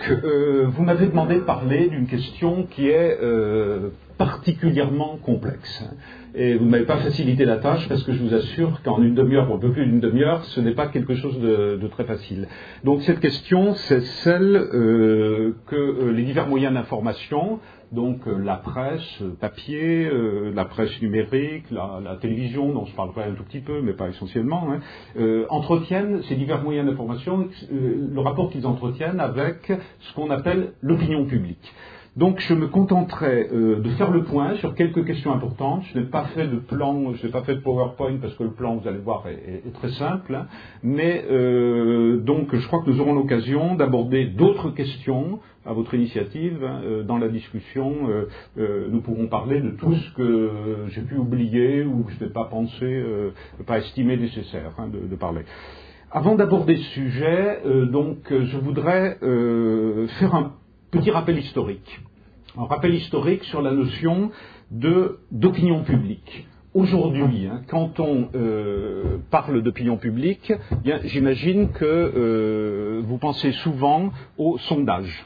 vous m'avez demandé de parler d'une question qui est particulièrement complexe. Et vous ne m'avez pas facilité la tâche parce que je vous assure qu'en une demi-heure, ou un peu plus d'une demi-heure, ce n'est pas quelque chose de très facile. Donc cette question, c'est celle que les divers moyens d'information, donc la presse papier, la presse numérique, la télévision, dont je parlerai un tout petit peu, mais pas essentiellement, entretiennent ces divers moyens d'information, le rapport qu'ils entretiennent avec ce qu'on appelle l'opinion publique. Donc je me contenterai de faire le point sur quelques questions importantes. Je n'ai pas fait de plan, je n'ai pas fait de PowerPoint parce que le plan, vous allez voir, est très simple. Mais donc je crois que nous aurons l'occasion d'aborder d'autres questions à votre initiative. Dans la discussion, nous pourrons parler de tout ce que j'ai pu oublier ou que je n'ai pas pensé, pas estimé nécessaire de parler. Avant d'aborder ce sujet, donc je voudrais faire un petit rappel historique. Un rappel historique sur la notion d'opinion publique. Aujourd'hui, quand on parle d'opinion publique, j'imagine que vous pensez souvent aux sondages.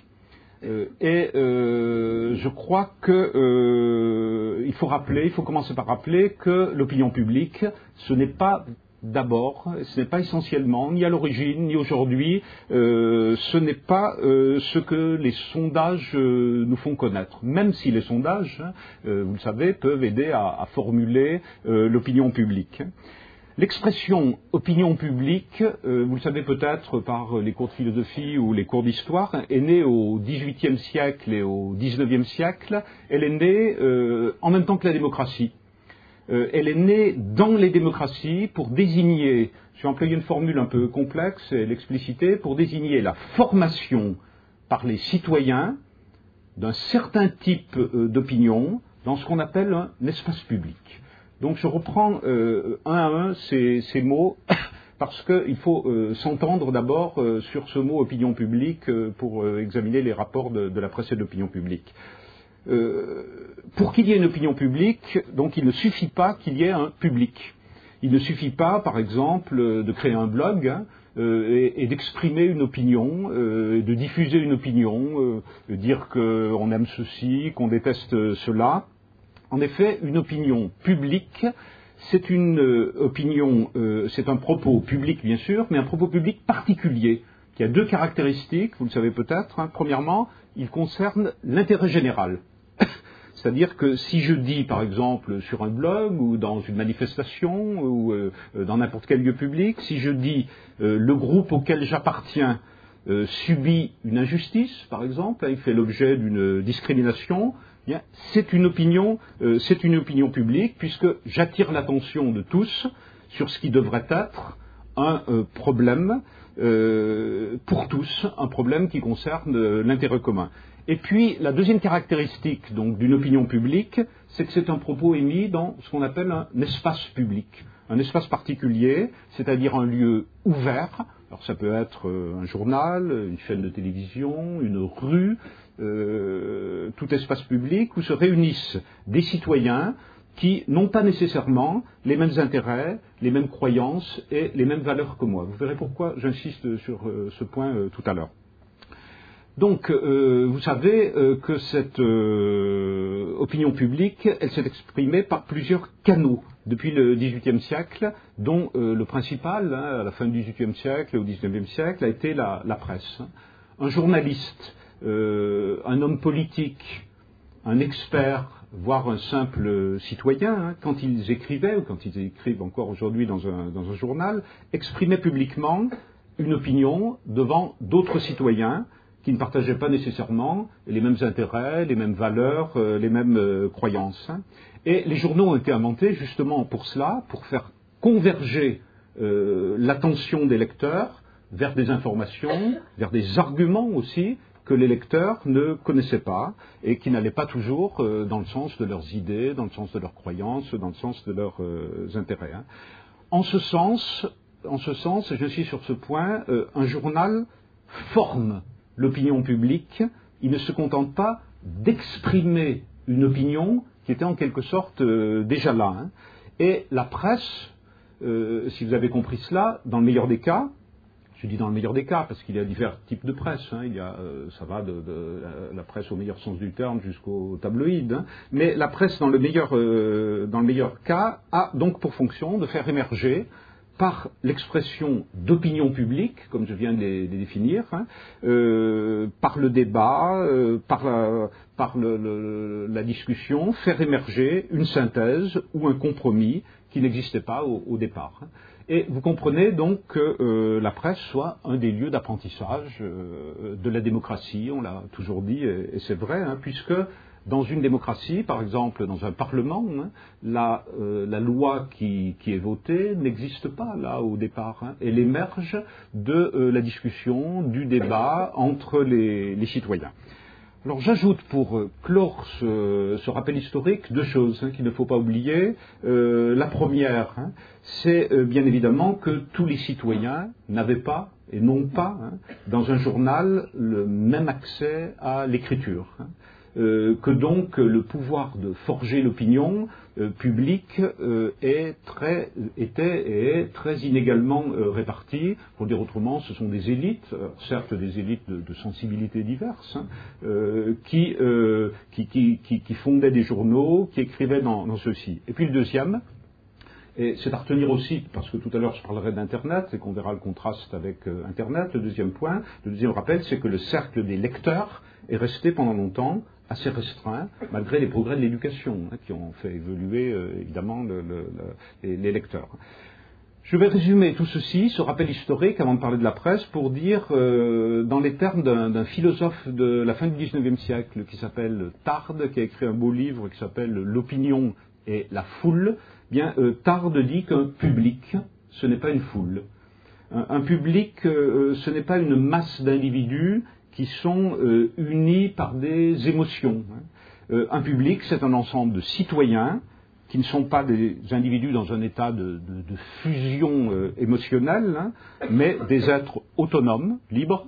Je crois que il faut commencer par rappeler que l'opinion publique, ce n'est pas d'abord, ce n'est pas essentiellement, ni à l'origine, ni aujourd'hui, ce n'est pas ce que les sondages nous font connaître. Même si les sondages, vous le savez, peuvent aider à formuler l'opinion publique. L'expression opinion publique, vous le savez peut-être par les cours de philosophie ou les cours d'histoire, est née au XVIIIe siècle et au XIXe siècle. Elle est née en même temps que la démocratie. Elle est née dans les démocraties pour désigner, je vais employer une formule un peu complexe et l'expliciter, pour désigner la formation par les citoyens d'un certain type d'opinion dans ce qu'on appelle un espace public. Donc je reprends un à un ces mots parce qu'il faut s'entendre d'abord sur ce mot opinion publique pour examiner les rapports de la presse et de l'opinion publique. Pour qu'il y ait une opinion publique, donc il ne suffit pas qu'il y ait un public. Il ne suffit pas, par exemple, de créer un blog et d'exprimer une opinion, de diffuser une opinion, de dire qu'on aime ceci, qu'on déteste cela. En effet, une opinion publique, c'est une opinion, c'est un propos public bien sûr, mais un propos public particulier, qui a deux caractéristiques, vous le savez peut-être. Premièrement, il concerne l'intérêt général. C'est-à-dire que si je dis, par exemple, sur un blog ou dans une manifestation ou dans n'importe quel lieu public, si je dis le groupe auquel j'appartiens subit une injustice, par exemple, il fait l'objet d'une discrimination, eh bien, c'est une opinion publique puisque j'attire l'attention de tous sur ce qui devrait être un problème pour tous, un problème qui concerne l'intérêt commun. Et puis, la deuxième caractéristique donc d'une opinion publique, c'est que c'est un propos émis dans ce qu'on appelle un espace public, un espace particulier, c'est-à-dire un lieu ouvert. Alors ça peut être un journal, une chaîne de télévision, une rue, tout espace public où se réunissent des citoyens qui n'ont pas nécessairement les mêmes intérêts, les mêmes croyances et les mêmes valeurs que moi. Vous verrez pourquoi j'insiste sur ce point tout à l'heure. Donc, vous savez que cette opinion publique, elle s'est exprimée par plusieurs canaux depuis le XVIIIe siècle, dont le principal, à la fin du XVIIIe siècle et au XIXe siècle, a été la presse. Un journaliste, un homme politique, un expert, voire un simple citoyen, quand ils écrivaient, ou quand ils écrivent encore aujourd'hui dans un journal, exprimaient publiquement une opinion devant d'autres citoyens qui ne partageaient pas nécessairement les mêmes intérêts, les mêmes valeurs, les mêmes croyances. Et les journaux ont été inventés justement pour cela, pour faire converger l'attention des lecteurs vers des informations, vers des arguments aussi, que les lecteurs ne connaissaient pas et qui n'allaient pas toujours dans le sens de leurs idées, dans le sens de leurs croyances, dans le sens de leurs intérêts. En ce sens, je suis sur ce point, un journal forme l'opinion publique, il ne se contente pas d'exprimer une opinion qui était en quelque sorte déjà là. Et la presse, si vous avez compris cela, dans le meilleur des cas, Je dis dans le meilleur des cas, parce qu'il y a divers types de presse. Il y a, ça va de la presse au meilleur sens du terme jusqu'au tabloïd. Mais la presse, dans le meilleur cas, a donc pour fonction de faire émerger, par l'expression d'opinion publique, comme je viens de les définir, par le débat, par la discussion, faire émerger une synthèse ou un compromis qui n'existait pas au départ. Et vous comprenez donc que la presse soit un des lieux d'apprentissage de la démocratie, on l'a toujours dit, et c'est vrai, puisque dans une démocratie, par exemple dans un parlement, la loi qui est votée n'existe pas là au départ. Elle émerge de la discussion, du débat entre les citoyens. Alors j'ajoute pour clore ce rappel historique deux choses qu'il ne faut pas oublier. La première, c'est bien évidemment que tous les citoyens n'avaient pas et n'ont pas dans un journal le même accès à l'écriture. Que donc le pouvoir de forger l'opinion publique était et est très inégalement réparti. Pour dire autrement, ce sont des élites, certes des élites de sensibilités diverses, qui fondaient des journaux, qui écrivaient dans ceux-ci. Et puis le deuxième, et c'est à retenir aussi, parce que tout à l'heure je parlerai d'Internet et qu'on verra le contraste avec Internet, le deuxième point, le deuxième rappel, c'est que le cercle des lecteurs est resté pendant longtemps assez restreint, malgré les progrès de l'éducation, qui ont fait évoluer évidemment les lecteurs. Je vais résumer tout ceci, ce rappel historique, avant de parler de la presse, pour dire, dans les termes d'un philosophe de la fin du XIXe siècle, qui s'appelle Tarde, qui a écrit un beau livre qui s'appelle L'opinion et la foule, bien Tarde dit qu'un public, ce n'est pas une foule. Un public, ce n'est pas une masse d'individus qui sont unis par des émotions. Un public, c'est un ensemble de citoyens qui ne sont pas des individus dans un état de fusion émotionnelle, mais des êtres autonomes, libres,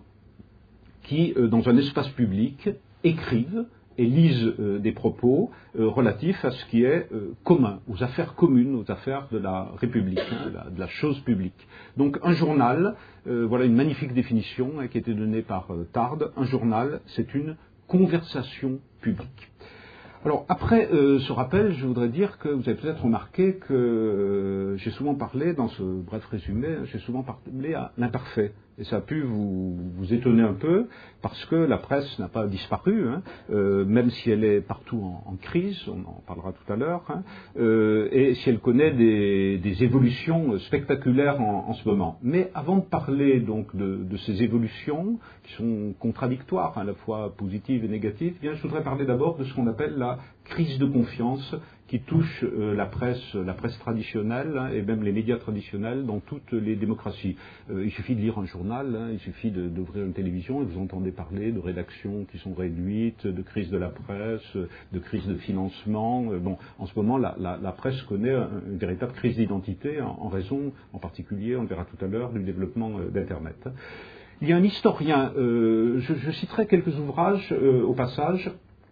qui, dans un espace public, écrivent et lisent des propos relatifs à ce qui est commun, aux affaires communes, aux affaires de la République, de la chose publique. Donc un journal, voilà une magnifique définition qui a été donnée par Tarde, un journal, c'est une conversation publique. Alors après ce rappel, je voudrais dire que vous avez peut-être remarqué que j'ai souvent parlé, dans ce bref résumé, j'ai souvent parlé à l'imparfait. Et ça a pu vous étonner un peu, parce que la presse n'a pas disparu, même si elle est partout en crise, on en parlera tout à l'heure, et si elle connaît des évolutions spectaculaires en ce moment. Mais avant de parler donc de ces évolutions, qui sont contradictoires, à la fois positives et négatives, bien, je voudrais parler d'abord de ce qu'on appelle la crise de confiance qui touche la presse traditionnelle et même les médias traditionnels dans toutes les démocraties. Il suffit de lire un journal, il suffit d'ouvrir une télévision et vous entendez parler de rédactions qui sont réduites, de crise de la presse, de crise de financement. Bon, en ce moment, la presse connaît une véritable crise d'identité en raison, en particulier, on le verra tout à l'heure, du développement d'Internet. Il y a un historien, je citerai quelques ouvrages au passage,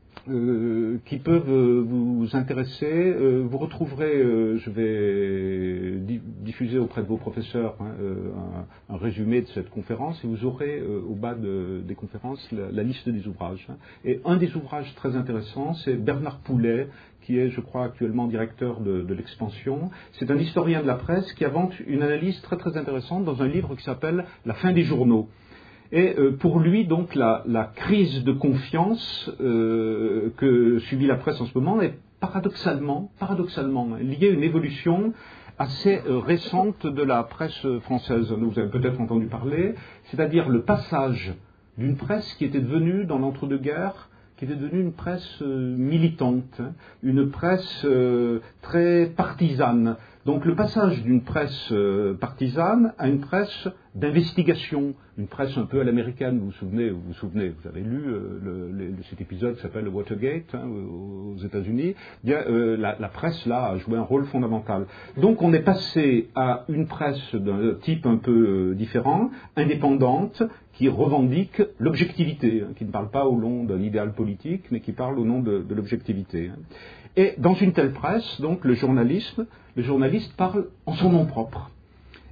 qui peuvent vous intéresser. Vous retrouverez, je vais diffuser auprès de vos professeurs un résumé de cette conférence et vous aurez au bas des conférences la liste des ouvrages. Et un des ouvrages très intéressants, c'est Bernard Poulet, qui est, je crois, actuellement directeur de l'Expansion. C'est un historien de la presse qui invente une analyse très très intéressante dans un livre qui s'appelle « La fin des journaux ». Et pour lui, donc, la crise de confiance que subit la presse en ce moment est paradoxalement liée à une évolution assez récente de la presse française, dont vous avez peut-être entendu parler, c'est-à-dire le passage d'une presse qui était devenue, dans l'entre-deux-guerres, qui était devenue une presse militante, une presse très partisane. Donc le passage d'une presse partisane à une presse d'investigation, une presse un peu à l'américaine, vous vous souvenez, vous avez lu cet épisode qui s'appelle le Watergate aux États-Unis, bien la presse là a joué un rôle fondamental. Donc on est passé à une presse d'un type un peu différent, indépendante, qui revendique l'objectivité, qui ne parle pas au nom d'un idéal politique, mais qui parle au nom de l'objectivité. Et dans une telle presse, donc le journaliste parle en son nom propre.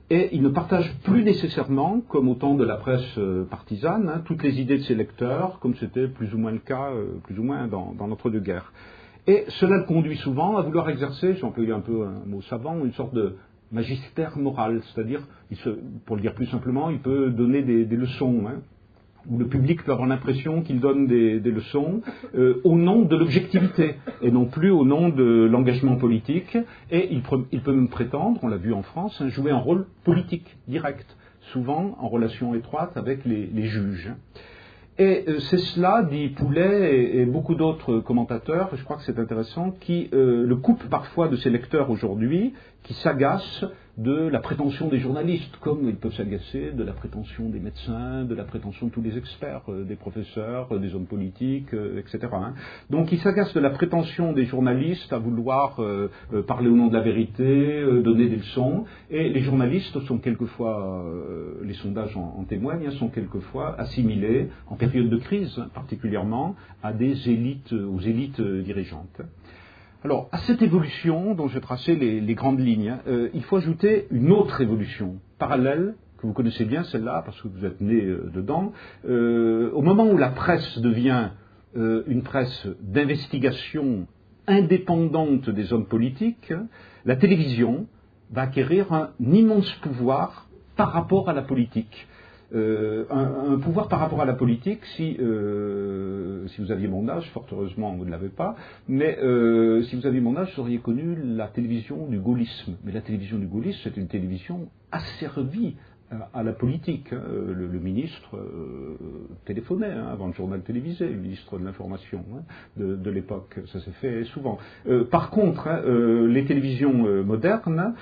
Et il ne partage plus nécessairement, comme au temps de la presse partisane, toutes les idées de ses lecteurs, comme c'était plus ou moins le cas, plus ou moins dans l'entre-deux-guerres. Et cela le conduit souvent à vouloir exercer, j'ai employé un peu un mot savant, une sorte de magistère moral, c'est-à-dire, pour le dire plus simplement, il peut donner des leçons, où le public peut avoir l'impression qu'il donne des leçons au nom de l'objectivité et non plus au nom de l'engagement politique. Et il peut même prétendre, on l'a vu en France, jouer un rôle politique direct, souvent en relation étroite avec les juges. Et c'est cela, dit Poulet et beaucoup d'autres commentateurs, je crois que c'est intéressant, qui le coupent parfois de ses lecteurs aujourd'hui, qui s'agacent de la prétention des journalistes, comme ils peuvent s'agacer de la prétention des médecins, de la prétention de tous les experts, des professeurs, des hommes politiques, etc. Donc ils s'agacent de la prétention des journalistes à vouloir parler au nom de la vérité, donner des leçons, et les journalistes sont quelquefois, les sondages en témoignent, sont quelquefois assimilés, en période de crise particulièrement, à des élites, aux élites dirigeantes. Alors, à cette évolution dont j'ai tracé les grandes lignes, il faut ajouter une autre évolution parallèle, que vous connaissez bien celle-là, parce que vous êtes né dedans. Au moment où la presse devient une presse d'investigation indépendante des hommes politiques, la télévision va acquérir un immense pouvoir par rapport à la politique. Un pouvoir par rapport à la politique, si vous aviez mon âge, fort heureusement vous ne l'avez pas, mais si vous aviez mon âge, vous auriez connu la télévision du gaullisme. Mais la télévision du gaullisme, c'est une télévision asservie à la politique. Le ministre téléphonait avant le journal télévisé, le ministre de l'information de l'époque, ça s'est fait souvent. Par contre, les télévisions modernes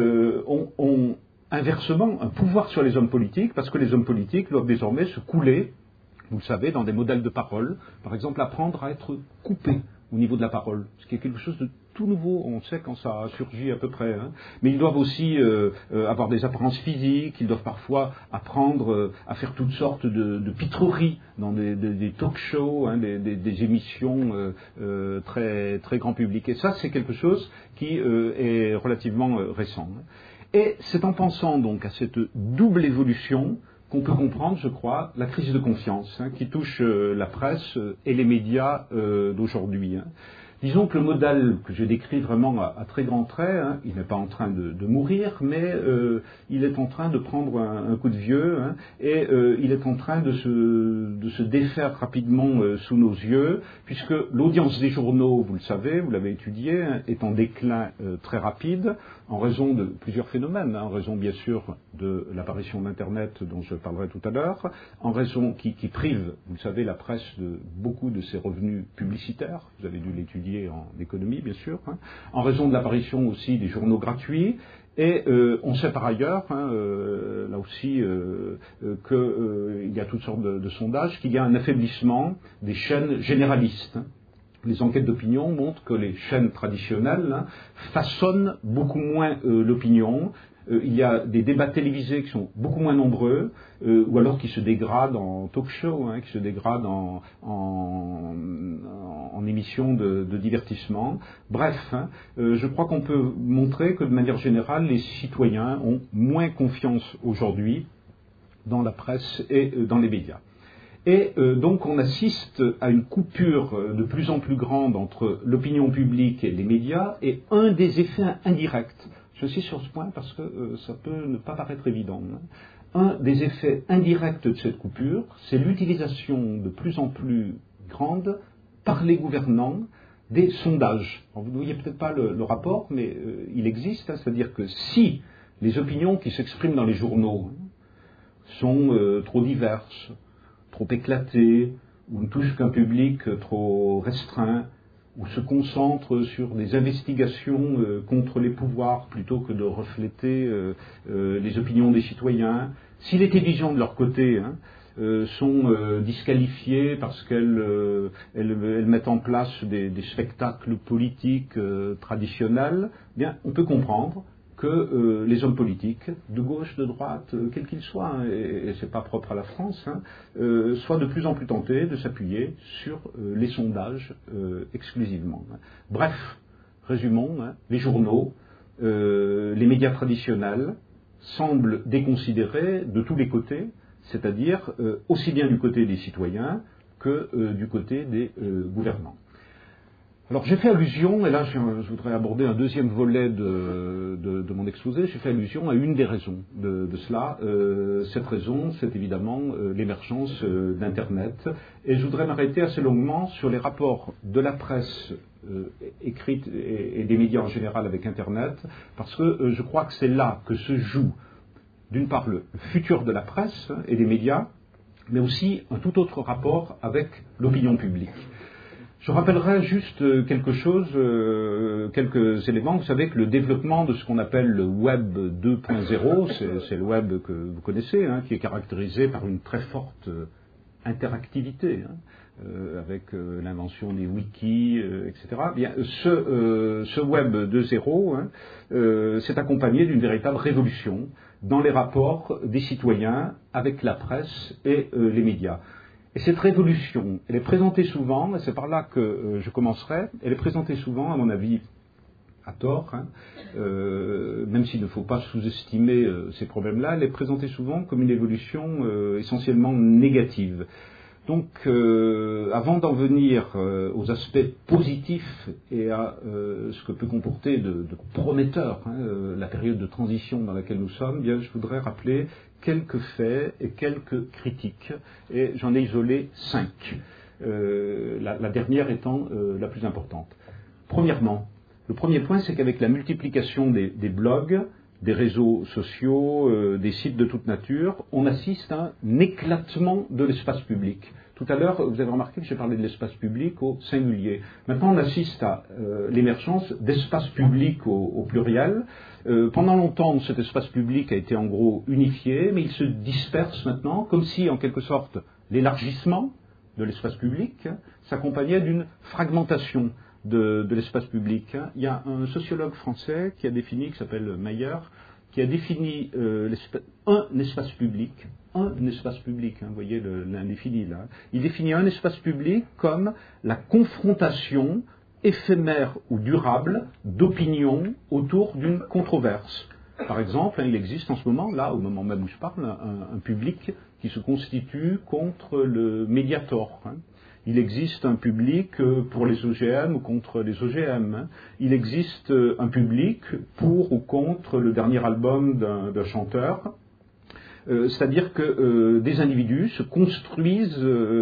ont inversement un pouvoir sur les hommes politiques, parce que les hommes politiques doivent désormais se couler, vous le savez, dans des modèles de parole, par exemple apprendre à être coupés au niveau de la parole, ce qui est quelque chose de tout nouveau, on sait quand ça a surgi à peu près, mais ils doivent aussi avoir des apparences physiques, ils doivent parfois apprendre à faire toutes sortes de pitreries dans des talk-shows, des émissions très, très grand public, et ça c'est quelque chose qui est relativement récent. Et c'est en pensant donc à cette double évolution qu'on peut comprendre, je crois, la crise de confiance qui touche la presse et les médias d'aujourd'hui. Disons que le modèle que je décris vraiment à très grands traits, il n'est pas en train de mourir, mais il est en train de prendre un coup de vieux, et il est en train de se défaire rapidement sous nos yeux, puisque l'audience des journaux, vous le savez, vous l'avez étudié, est en déclin très rapide, en raison de plusieurs phénomènes, en raison bien sûr de l'apparition d'Internet dont je parlerai tout à l'heure, en raison qui prive, vous le savez, la presse de beaucoup de ses revenus publicitaires, vous avez dû l'étudier en économie bien sûr, en raison de l'apparition aussi des journaux gratuits, et on sait par ailleurs, là aussi, qu'il y a toutes sortes de sondages, qu'il y a un affaiblissement des chaînes généralistes. Les enquêtes d'opinion montrent que les chaînes traditionnelles façonnent beaucoup moins l'opinion. Il y a des débats télévisés qui sont beaucoup moins nombreux, ou alors qui se dégradent en talk-show, qui se dégradent en émissions de divertissement. Bref, je crois qu'on peut montrer que de manière générale, les citoyens ont moins confiance aujourd'hui dans la presse et dans les médias. Et donc on assiste à une coupure de plus en plus grande entre l'opinion publique et les médias, et un des effets indirects, j'insiste sur ce point parce que ça peut ne pas paraître évident, un des effets indirects de cette coupure, c'est l'utilisation de plus en plus grande par les gouvernants des sondages. Alors, vous ne voyez peut-être pas le rapport, mais il existe, c'est-à-dire que si les opinions qui s'expriment dans les journaux sont trop diverses, trop éclatées, ou ne touchent qu'un public trop restreint, ou se concentrent sur des investigations contre les pouvoirs plutôt que de refléter les opinions des citoyens, si les télévisions de leur côté sont disqualifiées parce qu'elles mettent en place des spectacles politiques traditionnels, eh bien, on peut comprendre que les hommes politiques, de gauche, de droite, quels qu'ils soient, et ce n'est pas propre à la France, soient de plus en plus tentés de s'appuyer sur les sondages exclusivement. Bref, résumons, les journaux, les médias traditionnels semble déconsidérée de tous les côtés, c'est-à-dire aussi bien du côté des citoyens que du côté des gouvernants. Alors j'ai fait allusion, et là je voudrais aborder un deuxième volet de mon exposé, j'ai fait allusion à une des raisons de cela. Cette raison, c'est évidemment l'émergence d'Internet. Et je voudrais m'arrêter assez longuement sur les rapports de la presse écrite et des médias en général avec Internet, parce que je crois que c'est là que se joue, d'une part, le futur de la presse et des médias, mais aussi un tout autre rapport avec l'opinion publique. Je rappellerai juste quelque chose, quelques éléments. Vous savez que le développement de ce qu'on appelle le Web 2.0, c'est le Web que vous connaissez, qui est caractérisé par une très forte interactivité, avec l'invention des wikis, etc. Bien, ce Web 2.0 s'est accompagné d'une véritable révolution dans les rapports des citoyens avec la presse et les médias. Et cette révolution, elle est présentée souvent, et c'est par là que je commencerai, elle est présentée souvent, à mon avis, à tort, même s'il ne faut pas sous-estimer ces problèmes-là, elle est présentée souvent comme une évolution essentiellement négative. Donc, avant d'en venir aux aspects positifs et à ce que peut comporter de prometteur la période de transition dans laquelle nous sommes, bien, je voudrais rappeler quelques faits et quelques critiques, et j'en ai isolé 5, la dernière étant la plus importante. Premièrement, le premier point, c'est qu'avec la multiplication des blogs, des réseaux sociaux, des sites de toute nature, on assiste à un éclatement de l'espace public. Tout à l'heure, vous avez remarqué que j'ai parlé de l'espace public au singulier. Maintenant, on assiste à l'émergence d'espaces publics au pluriel. Pendant longtemps, cet espace public a été en gros unifié, mais il se disperse maintenant, comme si, en quelque sorte, l'élargissement de l'espace public s'accompagnait d'une fragmentation de l'espace public. Il y a un sociologue français qui a défini, qui s'appelle Mayer, qui a défini un espace public, vous voyez l'indéfini là, il définit un espace public comme la confrontation éphémère ou durable d'opinions autour d'une controverse. Par exemple, il existe en ce moment, là, au moment même où je parle, un public qui se constitue contre le Mediator. Il existe un public pour les OGM ou contre les OGM. Il existe un public pour ou contre le dernier album d'un chanteur. C'est-à-dire que des individus se construisent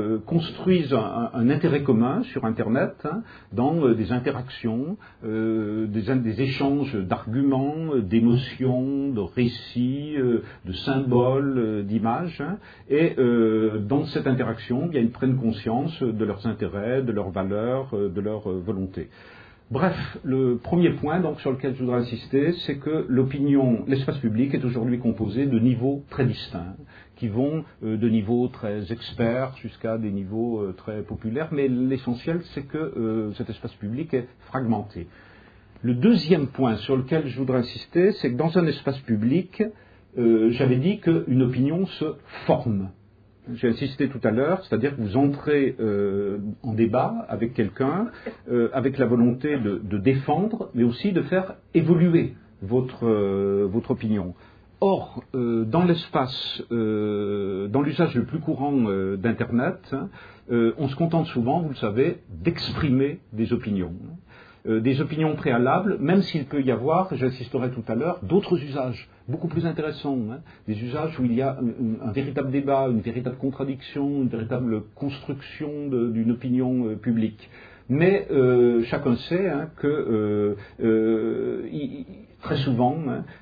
un intérêt commun sur Internet, dans des interactions, des échanges d'arguments, d'émotions, de récits, de symboles, d'images, et dans cette interaction, bien, ils prennent conscience de leurs intérêts, de leurs valeurs, de leurs volontés. Bref, le premier point donc, sur lequel je voudrais insister, c'est que l'espace public est aujourd'hui composé de niveaux très distincts, qui vont de niveaux très experts jusqu'à des niveaux très populaires, mais l'essentiel c'est que cet espace public est fragmenté. Le deuxième point sur lequel je voudrais insister, c'est que dans un espace public, j'avais dit qu'une opinion se forme. J'ai insisté tout à l'heure, c'est-à-dire que vous entrez en débat avec quelqu'un, avec la volonté de défendre, mais aussi de faire évoluer votre opinion. Or, dans l'espace, dans l'usage le plus courant d'Internet, on se contente souvent, vous le savez, d'exprimer des opinions. Des opinions préalables, même s'il peut y avoir, j'insisterai tout à l'heure, d'autres usages beaucoup plus intéressants, des usages où il y a un véritable débat, une véritable contradiction, une véritable construction d'une opinion publique. Mais chacun sait que très souvent,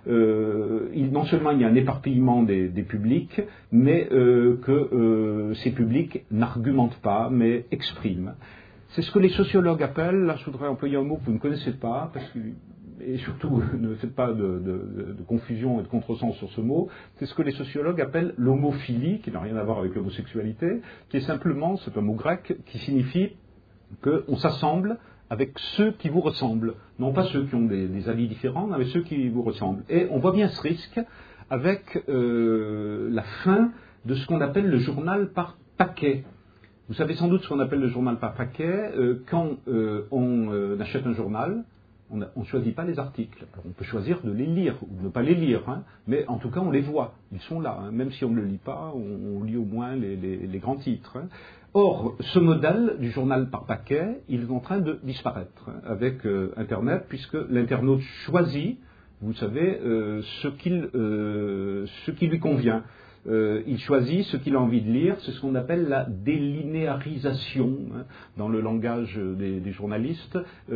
non seulement il y a un éparpillement des publics, mais que ces publics n'argumentent pas, mais expriment. C'est ce que les sociologues appellent, là je voudrais employer un mot que vous ne connaissez pas, et surtout ne faites pas de confusion et de contresens sur ce mot, c'est ce que les sociologues appellent l'homophilie, qui n'a rien à voir avec l'homosexualité, qui est simplement, c'est un mot grec, qui signifie qu'on s'assemble avec ceux qui vous ressemblent, non pas ceux qui ont des avis différents, mais ceux qui vous ressemblent. Et on voit bien ce risque avec la fin de ce qu'on appelle le journal par paquet. Vous savez sans doute ce qu'on appelle le journal par paquet. Quand on achète un journal, On ne choisit pas les articles. Alors, on peut choisir de les lire ou de ne pas les lire, hein, mais en tout cas on les voit, ils sont là. Hein. Même si on ne le lit pas, on lit au moins les grands titres. Hein. Or, ce modèle du journal par paquet, il est en train de disparaître hein, avec Internet, puisque l'internaute choisit, vous savez, ce qui lui convient. Il choisit ce qu'il a envie de lire, c'est ce qu'on appelle la délinéarisation hein, dans le langage des journalistes,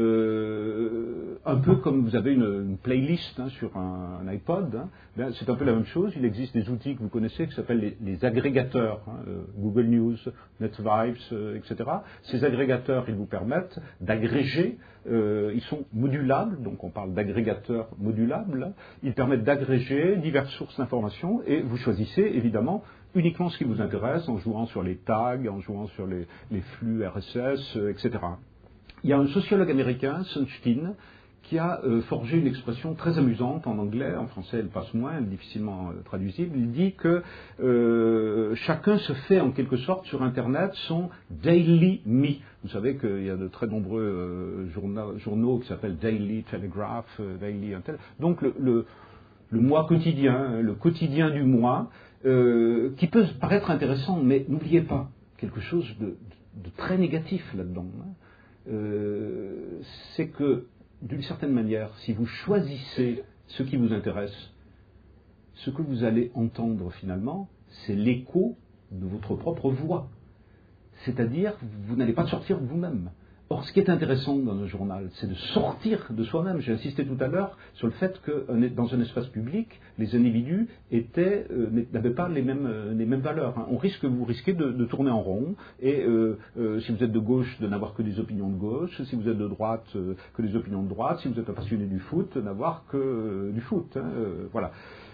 un peu comme vous avez une playlist hein, sur un iPod, hein, c'est un peu la même chose, il existe des outils que vous connaissez qui s'appellent les agrégateurs, hein, Google News, NetVibes, etc. Ces agrégateurs, ils vous permettent d'agréger, ils sont modulables, donc on parle d'agrégateurs modulables, ils permettent d'agréger diverses sources d'informations et vous choisissez évidemment uniquement ce qui vous intéresse en jouant sur les tags, en jouant sur les flux RSS, etc. Il y a un sociologue américain, Sunstein, qui a forgé une expression très amusante en anglais, en français elle passe moins, elle est difficilement traduisible. Il dit que chacun se fait en quelque sorte sur Internet son daily me. Vous savez qu'il y a de très nombreux journaux qui s'appellent Daily Telegraph, Daily Intel. Donc le mois quotidien, le quotidien du mois, qui peut paraître intéressant, mais n'oubliez pas quelque chose de très négatif là-dedans. Hein. C'est que d'une certaine manière, si vous choisissez ce qui vous intéresse, ce que vous allez entendre finalement, c'est l'écho de votre propre voix. C'est-à-dire, vous n'allez pas sortir de vous-même. Or, ce qui est intéressant dans un journal, c'est de sortir de soi-même. J'ai insisté tout à l'heure sur le fait que dans un espace public, les individus n'avaient pas les mêmes valeurs. Hein. Vous risquez de tourner en rond, et si vous êtes de gauche, de n'avoir que des opinions de gauche, si vous êtes de droite, que des opinions de droite, si vous êtes un passionné du foot, n'avoir que du foot. Hein. Voilà.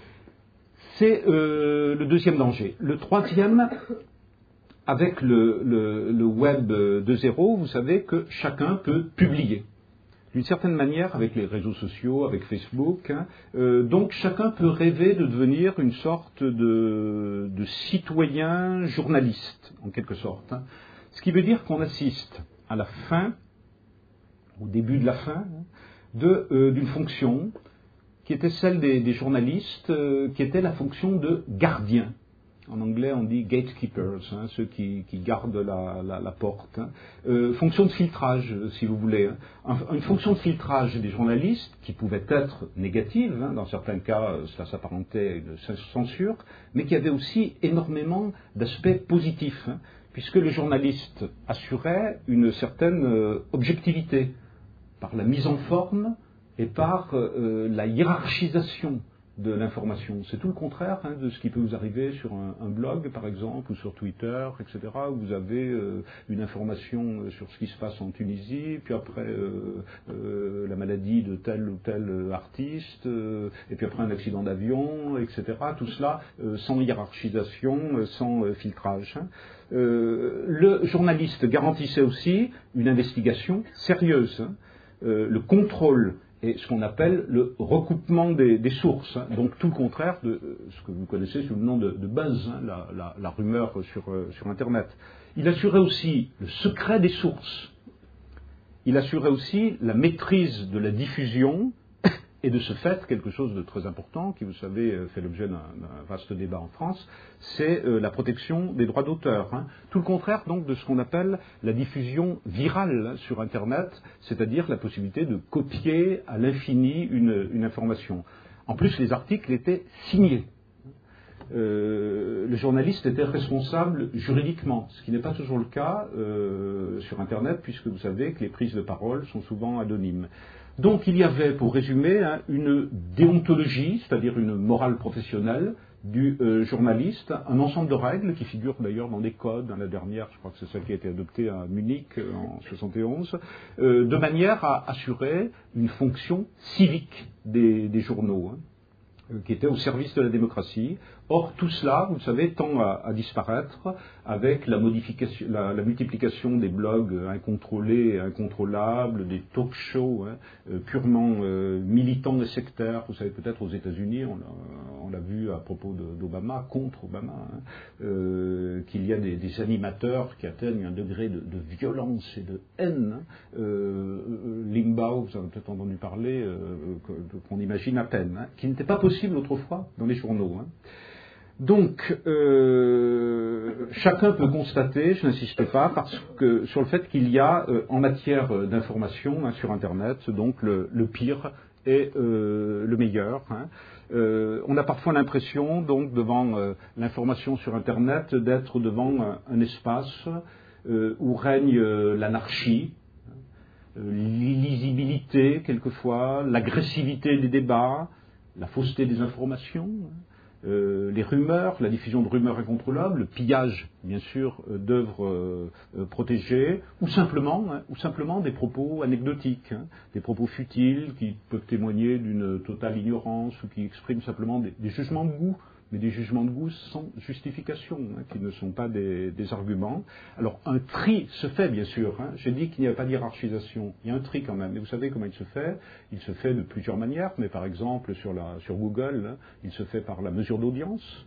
C'est le deuxième danger. Le troisième... Avec le web 2.0, vous savez que chacun peut publier. D'une certaine manière, avec les réseaux sociaux, avec Facebook, hein, donc chacun peut rêver de devenir une sorte de citoyen journaliste, en quelque sorte. Hein. Ce qui veut dire qu'on assiste à la fin, au début de la fin, d'une fonction qui était celle des journalistes, qui était la fonction de gardien. En anglais, on dit gatekeepers, hein, ceux qui gardent la porte. Hein. Fonction de filtrage, si vous voulez. Hein. Une fonction de filtrage des journalistes, qui pouvait être négative, hein, dans certains cas, cela s'apparentait à une censure, mais qui avait aussi énormément d'aspects positifs, hein, puisque le journaliste assurait une certaine objectivité, par la mise en forme et par la hiérarchisation de l'information. C'est tout le contraire hein, de ce qui peut vous arriver sur un blog, par exemple, ou sur Twitter, etc., où vous avez une information sur ce qui se passe en Tunisie, puis après la maladie de tel ou tel artiste, et puis après un accident d'avion, etc. Tout cela sans hiérarchisation, sans filtrage. Hein. Le journaliste garantissait aussi une investigation sérieuse, hein, le contrôle et ce qu'on appelle le recoupement des sources, hein, donc tout le contraire de ce que vous connaissez sous le nom de buzz, hein, la rumeur sur Internet. Il assurait aussi le secret des sources, il assurait aussi la maîtrise de la diffusion, et de ce fait, quelque chose de très important, qui vous savez fait l'objet d'un vaste débat en France, c'est la protection des droits d'auteur. Hein. Tout le contraire donc de ce qu'on appelle la diffusion virale hein, sur Internet, c'est-à-dire la possibilité de copier à l'infini une information. En plus, les articles étaient signés. Le journaliste était responsable juridiquement, ce qui n'est pas toujours le cas sur Internet, puisque vous savez que les prises de parole sont souvent anonymes. Donc il y avait, pour résumer, hein, une déontologie, c'est-à-dire une morale professionnelle du journaliste, un ensemble de règles qui figurent d'ailleurs dans des codes, dans la dernière, je crois que c'est celle qui a été adoptée à Munich en 71, de manière à assurer une fonction civique des journaux, hein, qui était au service de la démocratie, Or, tout cela, vous le savez, tend à disparaître avec la multiplication des blogs incontrôlés et incontrôlables, des talk-shows purement militants et sectaires. Vous savez, peut-être aux États-Unis, on l'a vu à propos d'Obama, contre Obama, qu'il y a des animateurs qui atteignent un degré de violence et de haine. Limbaugh, vous avez peut-être entendu parler, qu'on imagine à peine, qui n'était pas possible autrefois dans les journaux. Donc, chacun peut constater, je n'insiste pas, sur le fait qu'il y a, en matière d'information sur Internet, donc le pire et le meilleur. On a parfois l'impression, donc, devant l'information sur Internet, d'être devant un espace où règne l'anarchie, l'illisibilité quelquefois, l'agressivité des débats, la fausseté des informations, les rumeurs, la diffusion de rumeurs incontrôlables, le pillage, bien sûr, d'œuvres protégées, ou simplement des propos anecdotiques, des propos futiles qui peuvent témoigner d'une totale ignorance ou qui expriment simplement des jugements de goût, mais des jugements de goût sans justification, qui ne sont pas des arguments. Alors un tri se fait, bien sûr. J'ai dit qu'il n'y avait pas de hiérarchisation. Il y a un tri quand même. Et vous savez comment il se fait? Il se fait de plusieurs manières, mais par exemple sur Google, il se fait par la mesure d'audience,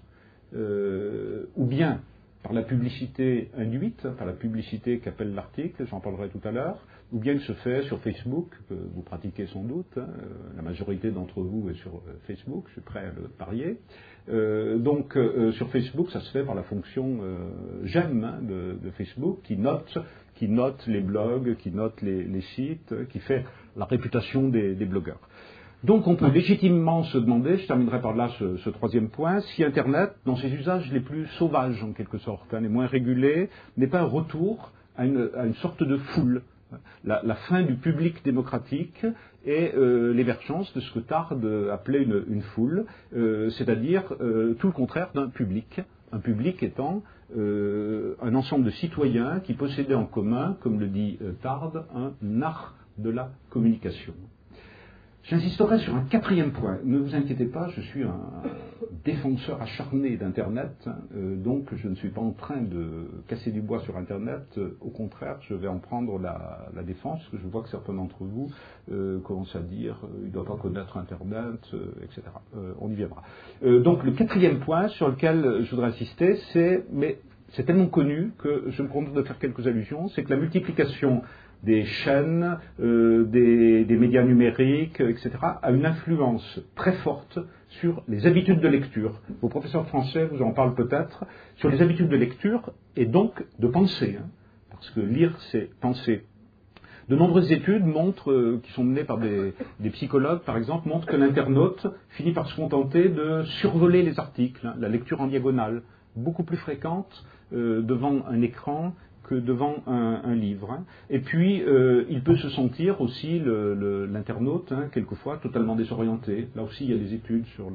ou bien par la publicité induite, par la publicité qu'appelle l'article, j'en parlerai tout à l'heure, ou bien il se fait sur Facebook, que vous pratiquez sans doute, la majorité d'entre vous est sur Facebook, je suis prêt à le parier. Donc sur Facebook, ça se fait par la fonction j'aime de Facebook, qui note les blogs, qui note les sites, qui fait la réputation des blogueurs. Donc on peut légitimement se demander, je terminerai par là ce troisième point, si Internet, dans ses usages les plus sauvages en quelque sorte, les moins régulés, n'est pas un retour à une sorte de foule, la fin du public démocratique et l'émergence de ce que Tarde appelait une foule, c'est-à-dire tout le contraire d'un public. Un public étant un ensemble de citoyens qui possédaient en commun, comme le dit Tarde, un art de la communication. J'insisterai sur un quatrième point. Ne vous inquiétez pas, je suis un défenseur acharné d'Internet, donc je ne suis pas en train de casser du bois sur Internet. Au contraire, je vais en prendre la défense, parce que je vois que certains d'entre vous commencent à dire il ne doit pas connaître Internet, etc. On y viendra. Donc le quatrième point sur lequel je voudrais insister, c'est tellement connu que je me contente de faire quelques allusions, c'est que la multiplication des chaînes, des médias numériques, etc., a une influence très forte sur les habitudes de lecture. Vos professeurs français vous en parlent peut-être, sur les habitudes de lecture et donc de pensée, parce que lire, c'est penser. De nombreuses études montrent, qui sont menées par des psychologues par exemple, montrent que l'internaute finit par se contenter de survoler les articles, la lecture en diagonale, beaucoup plus fréquente devant un écran que devant un livre. Et puis, il peut se sentir aussi, l'internaute, quelquefois, totalement désorienté. Là aussi, il y a des études sur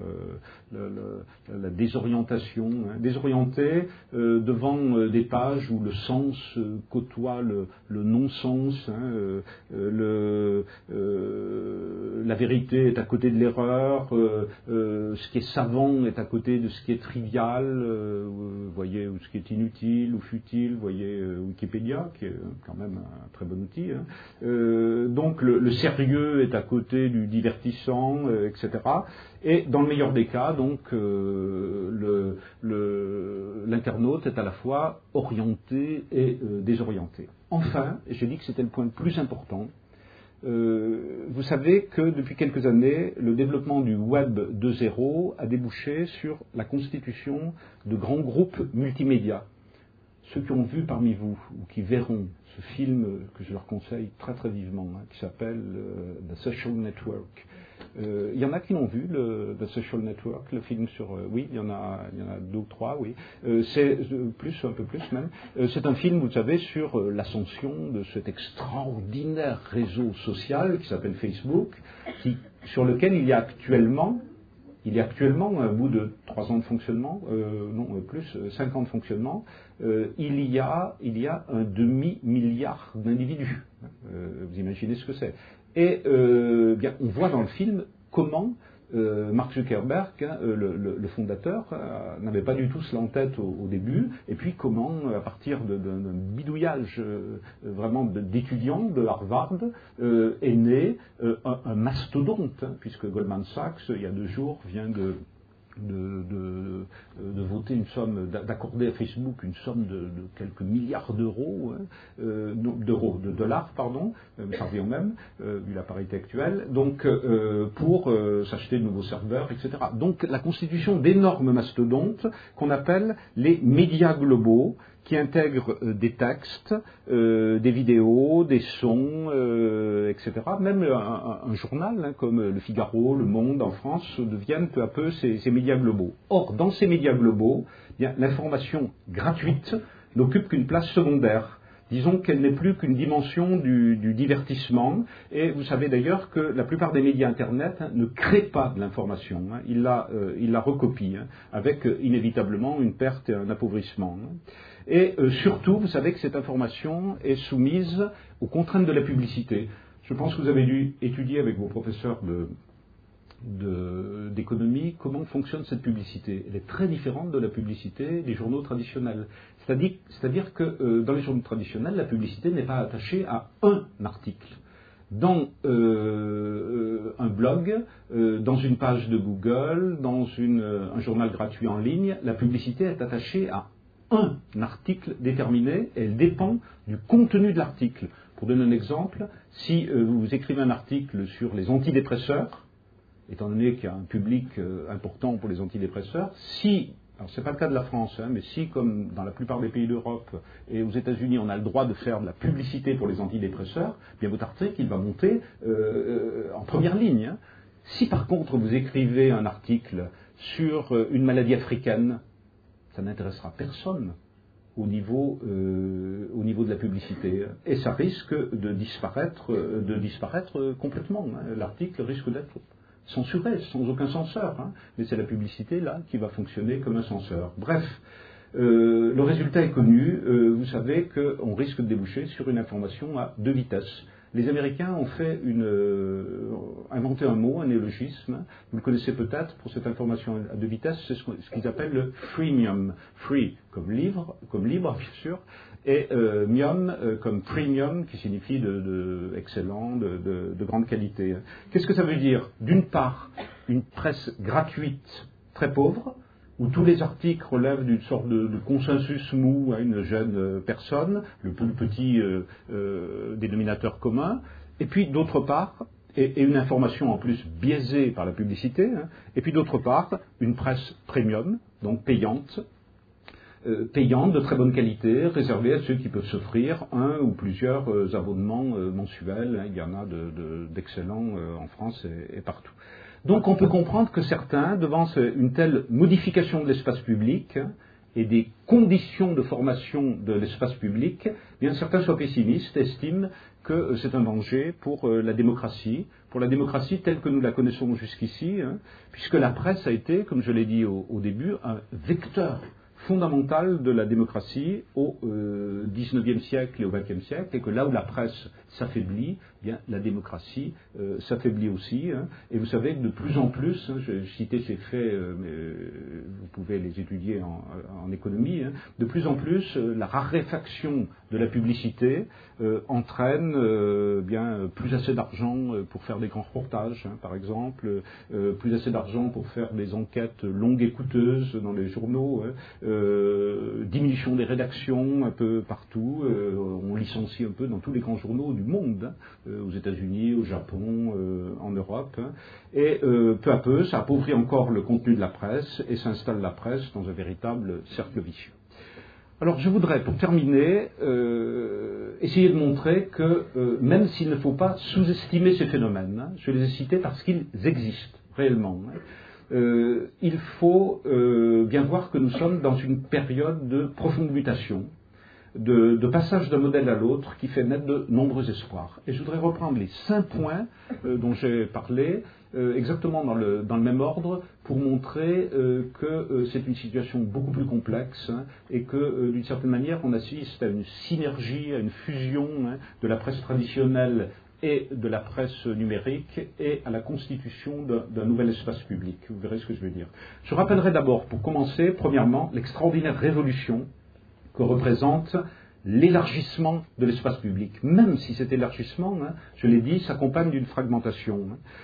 la désorientation. Désorienté devant des pages où le sens côtoie le non-sens. La vérité est à côté de l'erreur. Ce qui est savant est à côté de ce qui est trivial. Vous voyez, ou ce qui est inutile ou futile. Vous voyez, Wikipédia, qui est quand même un très bon outil. Donc le sérieux est à côté du divertissant, etc. Et dans le meilleur des cas, donc l'internaute est à la fois orienté et désorienté. Enfin, j'ai dit que c'était le point le plus important. Vous savez que depuis quelques années, le développement du Web 2.0 a débouché sur la constitution de grands groupes multimédia. Ceux qui ont vu parmi vous, ou qui verront ce film que je leur conseille très très vivement, qui s'appelle The Social Network. Il y en a qui l'ont vu, The Social Network, le film sur... oui, il y en a deux ou trois, oui. C'est un peu plus même. C'est un film, vous savez, sur l'ascension de cet extraordinaire réseau social qui s'appelle Facebook, sur lequel il y a actuellement, au bout de 3 ans de fonctionnement, 5 ans de fonctionnement, il y a un demi-milliard d'individus. Vous imaginez ce que c'est. Et bien, on voit dans le film comment Mark Zuckerberg, le fondateur, n'avait pas du tout cela en tête au début, et puis comment, à partir d'un bidouillage vraiment d'étudiants de Harvard, est né un mastodonte, puisque Goldman Sachs, il y a 2 jours, vient de voter une somme, d'accorder à Facebook une somme de quelques milliards d'euros, de dollars, pardon, ça revient au même, vu la parité actuelle, donc pour s'acheter de nouveaux serveurs, etc. Donc la constitution d'énormes mastodontes qu'on appelle les médias globaux, qui intègrent des textes, des vidéos, des sons, etc. Même un journal comme Le Figaro, Le Monde en France deviennent peu à peu ces médias globaux. Or, dans ces médias globaux, bien, l'information gratuite n'occupe qu'une place secondaire. Disons qu'elle n'est plus qu'une dimension du divertissement, et vous savez d'ailleurs que la plupart des médias Internet ne créent pas de l'information, ils la recopient, avec inévitablement une perte et un appauvrissement. Et surtout, vous savez que cette information est soumise aux contraintes de la publicité. Je pense que vous avez dû étudier avec vos professeurs d'économie comment fonctionne cette publicité. Elle est très différente de la publicité des journaux traditionnels. C'est-à-dire que dans les journaux traditionnels, la publicité n'est pas attachée à un article. Dans un blog, dans une page de Google, dans un journal gratuit en ligne, la publicité est attachée à un article déterminé, et elle dépend du contenu de l'article. Pour donner un exemple, si vous écrivez un article sur les antidépresseurs, étant donné qu'il y a un public important pour les antidépresseurs, alors ce n'est pas le cas de la France, mais si, comme dans la plupart des pays d'Europe et aux États-Unis, on a le droit de faire de la publicité pour les antidépresseurs, bien votre article, il va monter en première ligne. Si par contre vous écrivez un article sur une maladie africaine, ça n'intéressera personne au niveau de la publicité. Et ça risque de disparaître complètement. L'article risque d'être censuré, sans aucun censeur. Mais c'est la publicité, là, qui va fonctionner comme un censeur. Bref, le résultat est connu. Vous savez qu'on risque de déboucher sur une information à 2 vitesses. Les Américains ont inventé un mot, un néologisme. Vous le connaissez peut-être pour cette information à 2 vitesses. C'est ce qu'ils appellent le freemium. Free comme libre, bien sûr, et mium comme premium, qui signifie de excellent, de grande qualité. Qu'est-ce que ça veut dire? D'une part, une presse gratuite très pauvre, où tous les articles relèvent d'une sorte de consensus mou à une jeune personne, le plus petit dénominateur commun, et puis d'autre part, et une information en plus biaisée par la publicité, et puis d'autre part, une presse premium, donc payante, de très bonne qualité, réservée à ceux qui peuvent s'offrir un ou plusieurs abonnements mensuels. Il y en a d'excellents en France et partout. Donc on peut comprendre que certains, devant une telle modification de l'espace public et des conditions de formation de l'espace public, bien certains soient pessimistes, estiment que c'est un danger pour la démocratie telle que nous la connaissons jusqu'ici, puisque la presse a été, comme je l'ai dit au début, un vecteur fondamental de la démocratie au XIXe siècle et au XXe siècle, et que là où la presse s'affaiblit, bien la démocratie s'affaiblit aussi. Et vous savez que de plus en plus, j'ai cité ces faits, mais vous pouvez les étudier en économie, de plus en plus la raréfaction de la publicité entraîne bien plus assez d'argent pour faire des grands reportages, par exemple, plus assez d'argent pour faire des enquêtes longues et coûteuses dans les journaux, diminution des rédactions un peu partout, on licencie un peu dans tous les grands journaux du monde, aux États-Unis, au Japon, en Europe, et peu à peu ça appauvrit encore le contenu de la presse et s'installe la presse dans un véritable cercle vicieux. Alors je voudrais, pour terminer, essayer de montrer que même s'il ne faut pas sous-estimer ces phénomènes, je les ai cités parce qu'ils existent réellement, il faut bien voir que nous sommes dans une période de profonde mutation, de passage d'un modèle à l'autre qui fait naître de nombreux espoirs. Et je voudrais reprendre les 5 points dont j'ai parlé, exactement dans le même ordre, pour montrer que c'est une situation beaucoup plus complexe et que d'une certaine manière on assiste à une synergie, à une fusion de la presse traditionnelle et de la presse numérique et à la constitution d'un nouvel espace public. Vous verrez ce que je veux dire. Je rappellerai d'abord, pour commencer, premièrement, l'extraordinaire révolution que représente l'élargissement de l'espace public. Même si cet élargissement, je l'ai dit, s'accompagne d'une fragmentation.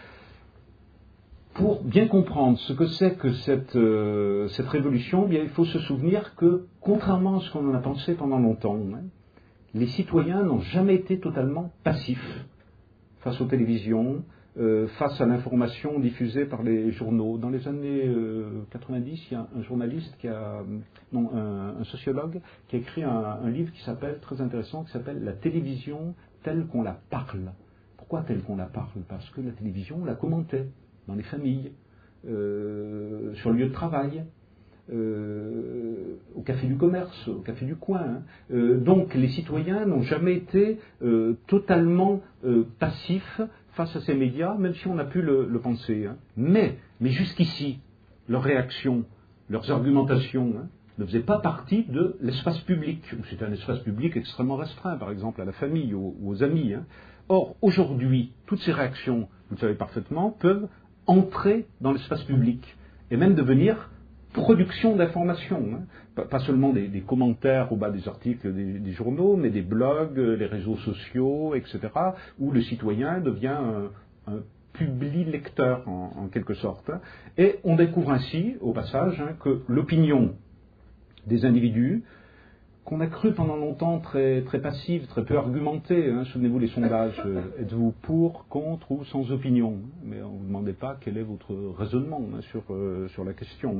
Pour bien comprendre ce que c'est que cette révolution, bien, il faut se souvenir que, contrairement à ce qu'on en a pensé pendant longtemps, les citoyens n'ont jamais été totalement passifs face aux télévisions, face à l'information diffusée par les journaux. Dans les années 90, il y a un journaliste un sociologue qui a écrit un livre qui s'appelle, très intéressant, qui s'appelle « La télévision telle qu'on la parle ». Pourquoi telle qu'on la parle? Parce que la télévision, on la commentait dans les familles, sur le lieu de travail, au café du commerce, au café du coin. Donc les citoyens n'ont jamais été totalement passifs face à ces médias, même si on a pu le penser. Mais jusqu'ici, leurs réactions, leurs argumentations ne faisaient pas partie de l'espace public. C'était un espace public extrêmement restreint, par exemple à la famille ou aux amis. Or, aujourd'hui, toutes ces réactions, vous le savez parfaitement, peuvent entrer dans l'espace public et même devenir production d'informations, pas seulement des commentaires au bas des articles des journaux, mais des blogs, les réseaux sociaux, etc., où le citoyen devient un publi-lecteur en quelque sorte. Et on découvre ainsi, au passage, que l'opinion des individus, qu'on a cru pendant longtemps très, très passive, très peu argumentée. Souvenez-vous les sondages, êtes-vous pour, contre ou sans opinion? Mais on ne vous demandait pas quel est votre raisonnement sur la question.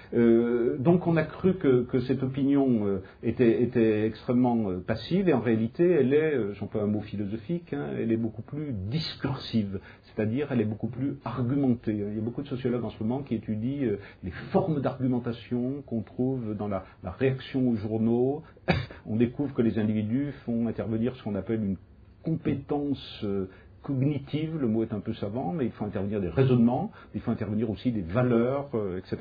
Donc on a cru que cette opinion était extrêmement passive, et en réalité elle est, j'emploie un mot philosophique, elle est beaucoup plus discursive, c'est-à-dire elle est beaucoup plus argumentée. Il y a beaucoup de sociologues en ce moment qui étudient les formes d'argumentation qu'on trouve dans la réaction aux journaux. On découvre que les individus font intervenir ce qu'on appelle une compétence cognitive, le mot est un peu savant, mais il faut intervenir des raisonnements, il faut intervenir aussi des valeurs, etc.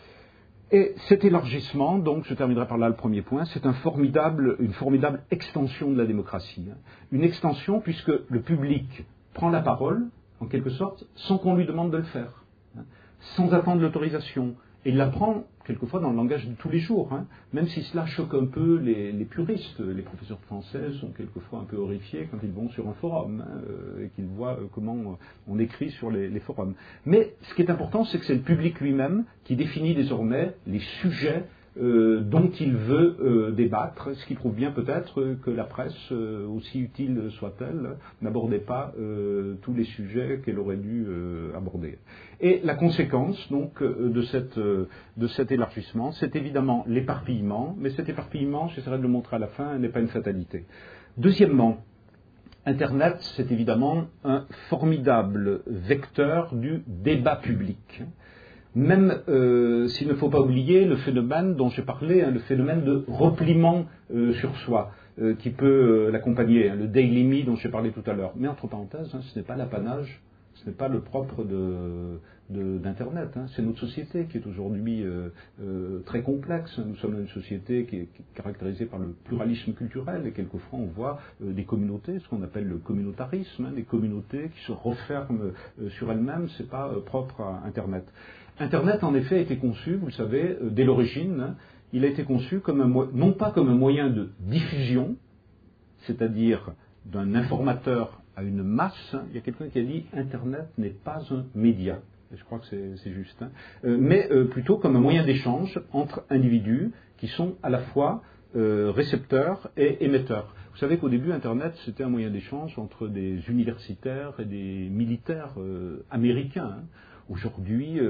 Et cet élargissement, donc je terminerai par là le premier point, c'est une formidable extension de la démocratie. Une extension puisque le public prend la parole, en quelque sorte, sans qu'on lui demande de le faire, sans attendre l'autorisation. Et il l'apprend quelquefois dans le langage de tous les jours, même si cela choque un peu les puristes. Les professeurs de français sont quelquefois un peu horrifiés quand ils vont sur un forum et qu'ils voient comment on écrit sur les forums. Mais ce qui est important, c'est que c'est le public lui-même qui définit désormais les sujets dont il veut débattre, ce qui prouve bien peut-être que la presse, aussi utile soit-elle, n'abordait pas tous les sujets qu'elle aurait dû aborder. Et la conséquence donc de cet élargissement, c'est évidemment l'éparpillement, mais cet éparpillement, j'essaierai de le montrer à la fin, n'est pas une fatalité. Deuxièmement, Internet, c'est évidemment un formidable vecteur du débat public. Même s'il ne faut pas oublier le phénomène dont j'ai parlé, le phénomène de repliement sur soi, qui peut l'accompagner, le daily me dont j'ai parlé tout à l'heure. Mais entre parenthèses, ce n'est pas l'apanage, ce n'est pas le propre d'Internet. C'est notre société qui est aujourd'hui très complexe. Nous sommes une société qui est caractérisée par le pluralisme culturel, et quelquefois on voit des communautés, ce qu'on appelle le communautarisme, des communautés qui se referment sur elles-mêmes. Ce n'est pas propre à Internet. Internet, en effet, a été conçu, vous le savez, dès l'origine, il a été conçu non pas comme un moyen de diffusion, c'est-à-dire d'un informateur à une masse. Il y a quelqu'un qui a dit « Internet n'est pas un média ». Je crois que c'est juste. Mais plutôt comme un moyen d'échange entre individus qui sont à la fois récepteurs et émetteurs. Vous savez qu'au début, Internet, c'était un moyen d'échange entre des universitaires et des militaires américains. Aujourd'hui,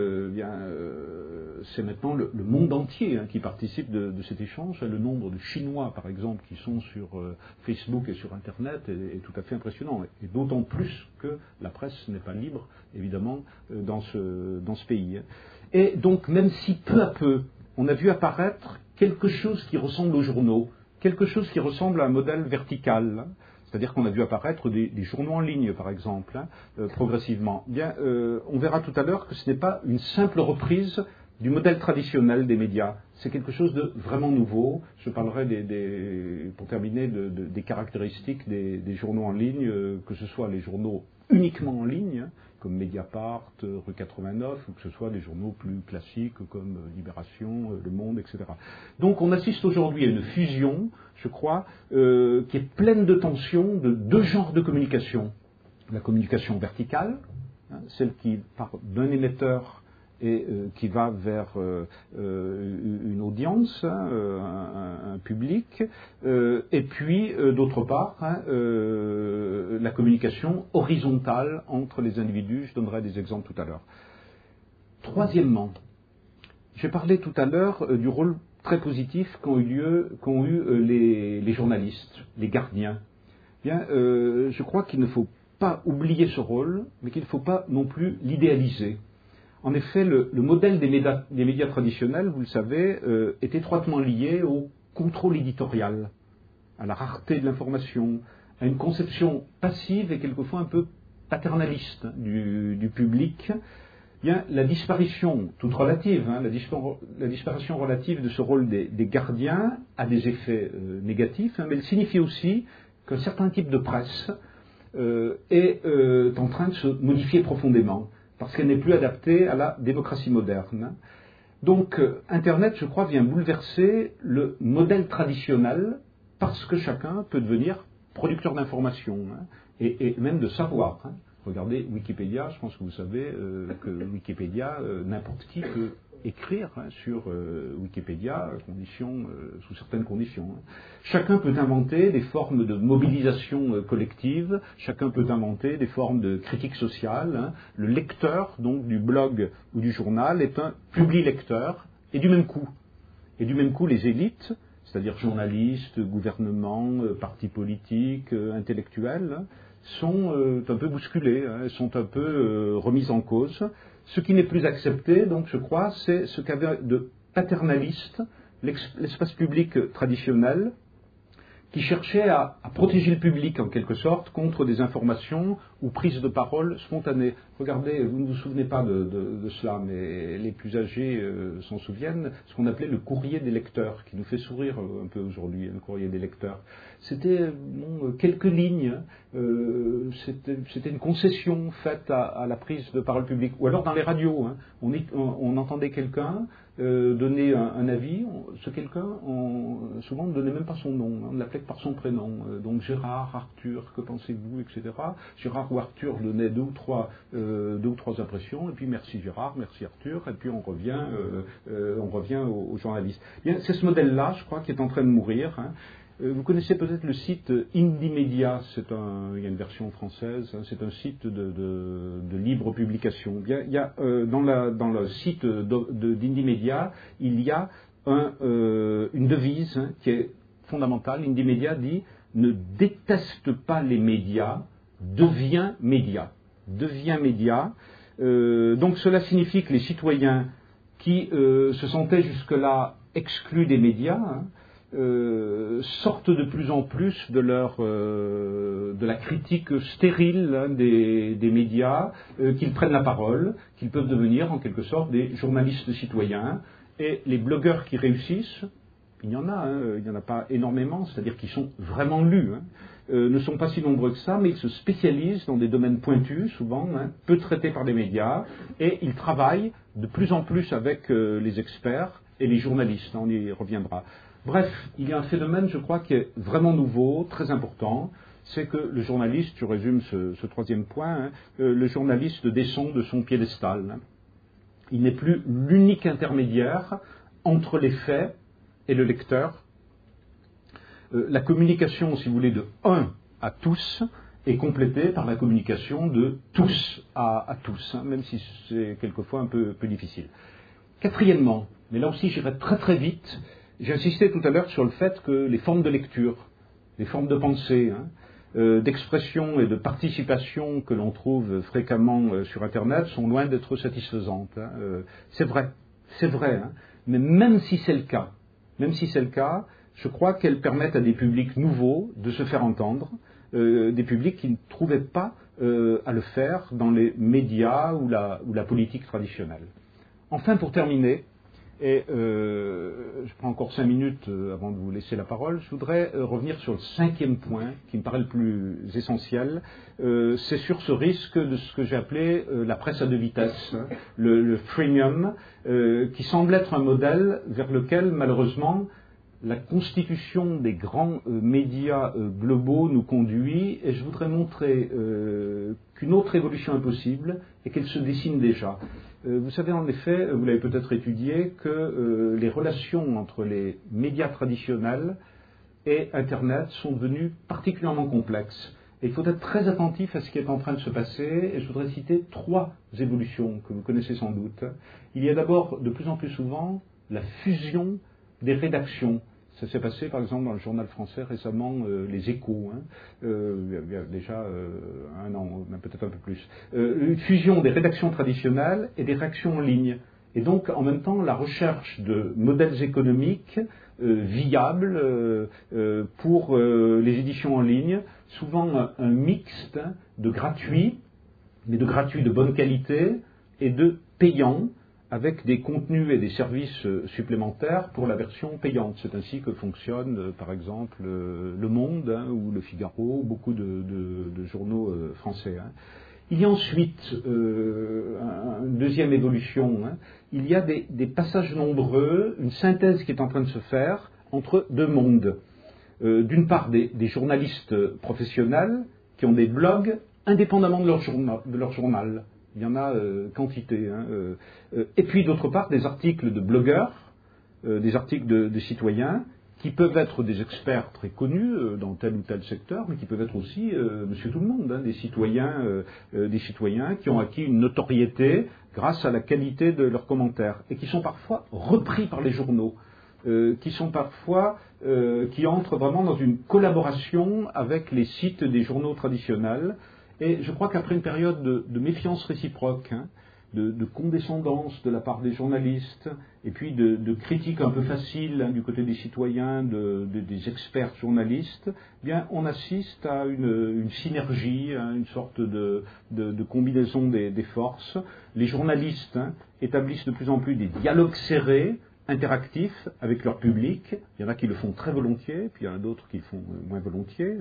c'est maintenant le monde entier qui participe de cet échange. Le nombre de Chinois, par exemple, qui sont sur Facebook et sur Internet est tout à fait impressionnant. Et d'autant plus que la presse n'est pas libre, évidemment, dans ce pays. Et donc, même si peu à peu, on a vu apparaître quelque chose qui ressemble aux journaux, quelque chose qui ressemble à un modèle vertical, c'est-à-dire qu'on a vu apparaître des journaux en ligne, par exemple, progressivement. Bien, on verra tout à l'heure que ce n'est pas une simple reprise du modèle traditionnel des médias. C'est quelque chose de vraiment nouveau. Je parlerai, pour terminer, des caractéristiques des journaux en ligne, que ce soit les journaux uniquement en ligne, comme Mediapart, Rue 89, ou que ce soit des journaux plus classiques comme Libération, Le Monde, etc. Donc on assiste aujourd'hui à une fusion, je crois, qui est pleine de tensions de deux genres de communication. La communication verticale, celle qui part d'un émetteur et qui va vers une audience, un public, et puis d'autre part la communication horizontale entre les individus. Je donnerai des exemples tout à l'heure. Troisièmement, j'ai parlé tout à l'heure du rôle très positif qu'ont eu les journalistes, les gardiens. Bien, je crois qu'il ne faut pas oublier ce rôle, mais qu'il ne faut pas non plus l'idéaliser. En effet, le modèle des médias traditionnels, vous le savez, est étroitement lié au contrôle éditorial, à la rareté de l'information, à une conception passive et quelquefois un peu paternaliste du public. Bien, la disparition, toute relative, la disparition relative de ce rôle des gardiens a des effets négatifs, mais elle signifie aussi qu'un certain type de presse est en train de se modifier profondément, parce qu'elle n'est plus adaptée à la démocratie moderne. Donc, Internet, je crois, vient bouleverser le modèle traditionnel, parce que chacun peut devenir producteur d'informations, et même de savoir. Regardez Wikipédia, je pense que vous savez que Wikipédia, n'importe qui peut écrire sur Wikipédia sous certaines conditions. Chacun peut inventer des formes de mobilisation collective, chacun peut inventer des formes de critique sociale. Le lecteur donc du blog ou du journal est un public-lecteur, et du même coup. Et du même coup, les élites, c'est-à-dire journalistes, gouvernements, partis politiques, intellectuels, sont un peu bousculées, sont un peu remises en cause. Ce qui n'est plus accepté, donc je crois, c'est ce qu'avait de paternaliste l'espace public traditionnel, qui cherchait à protéger le public en quelque sorte contre des informations ou prises de parole spontanées. Regardez, vous ne vous souvenez pas de cela, mais les plus âgés s'en souviennent, ce qu'on appelait le courrier des lecteurs, qui nous fait sourire un peu aujourd'hui, le courrier des lecteurs. C'était quelques lignes, c'était une concession faite à la prise de parole publique. Ou alors dans les radios, on entendait quelqu'un donner un avis, ce quelqu'un, souvent on ne donnait même pas son nom, on l'appelait par son prénom, donc Gérard, Arthur, que pensez-vous, etc. Gérard ou Arthur donnaient deux ou trois impressions, et puis merci Gérard, merci Arthur, et puis on revient aux journalistes. C'est ce modèle-là, je crois, qui est en train de mourir. Vous connaissez peut-être le site Indymedia, il y a une version française, c'est un site de libre publication. Il y a dans le site d'Indymedia, il y a une devise qui est fondamentale. Indymedia dit « Ne déteste pas les médias, deviens média ». Deviens média. Donc cela signifie que les citoyens qui se sentaient jusque-là exclus des médias, sortent de plus en plus de la critique stérile des médias, qu'ils prennent la parole, qu'ils peuvent devenir en quelque sorte des journalistes citoyens. Et les blogueurs qui réussissent, il y en a pas énormément, c'est-à-dire qui sont vraiment lus, ne sont pas si nombreux que ça, mais ils se spécialisent dans des domaines pointus, souvent, peu traités par les médias, et ils travaillent de plus en plus avec les experts et les journalistes, on y reviendra. Bref, il y a un phénomène, je crois, qui est vraiment nouveau, très important, c'est que le journaliste, je résume ce troisième point, le journaliste descend de son piédestal. Il n'est plus l'unique intermédiaire entre les faits et le lecteur. La communication, si vous voulez, de un à tous est complétée par la communication de tous à tous, même si c'est quelquefois un peu difficile. Quatrièmement, mais là aussi j'irai très très vite, j'ai insisté tout à l'heure sur le fait que les formes de lecture, les formes de pensée, d'expression et de participation que l'on trouve fréquemment sur Internet sont loin d'être satisfaisantes. C'est vrai, mais même si c'est le cas, je crois qu'elles permettent à des publics nouveaux de se faire entendre, des publics qui ne trouvaient pas à le faire dans les médias ou la politique traditionnelle. Enfin, pour terminer, et je prends encore 5 minutes avant de vous laisser la parole, je voudrais revenir sur le 5e point qui me paraît le plus essentiel. C'est sur ce risque de ce que j'ai appelé la presse à 2 vitesses, le freemium, qui semble être un modèle vers lequel, malheureusement, la constitution des grands médias globaux nous conduit, et je voudrais montrer qu'une autre évolution est possible et qu'elle se dessine déjà. Vous savez en effet, vous l'avez peut-être étudié, que les relations entre les médias traditionnels et Internet sont devenues particulièrement complexes. Et il faut être très attentif à ce qui est en train de se passer, et je voudrais citer 3 évolutions que vous connaissez sans doute. Il y a d'abord, de plus en plus souvent, la fusion des rédactions. Ça s'est passé, par exemple, dans le journal français récemment, Les Échos, il y a déjà 1 an, même peut-être un peu plus. Une fusion des rédactions traditionnelles et des rédactions en ligne. Et donc, en même temps, la recherche de modèles économiques viables pour les éditions en ligne, souvent un mixte de gratuits, mais de gratuits de bonne qualité et de payants, avec des contenus et des services supplémentaires pour la version payante. C'est ainsi que fonctionne, par exemple, Le Monde ou Le Figaro, ou beaucoup de journaux français. Il y a ensuite une deuxième évolution. Il y a des passages nombreux, une synthèse qui est en train de se faire entre 2 mondes. D'une part, des journalistes professionnels qui ont des blogs indépendamment de leur journal. Il y en a quantité. Et puis d'autre part, des articles de blogueurs, des articles de citoyens, qui peuvent être des experts très connus dans tel ou tel secteur, mais qui peuvent être aussi monsieur tout le monde, des citoyens qui ont acquis une notoriété grâce à la qualité de leurs commentaires, et qui sont parfois repris par les journaux, qui entrent vraiment dans une collaboration avec les sites des journaux traditionnels. Et je crois qu'après une période de méfiance réciproque, de condescendance de la part des journalistes, et puis de critiques un peu faciles du côté des citoyens, des experts journalistes, eh bien, on assiste à une synergie, une sorte de combinaison des forces. Les journalistes établissent de plus en plus des dialogues serrés, interactifs avec leur public. Il y en a qui le font très volontiers, puis il y en a d'autres qui le font moins volontiers.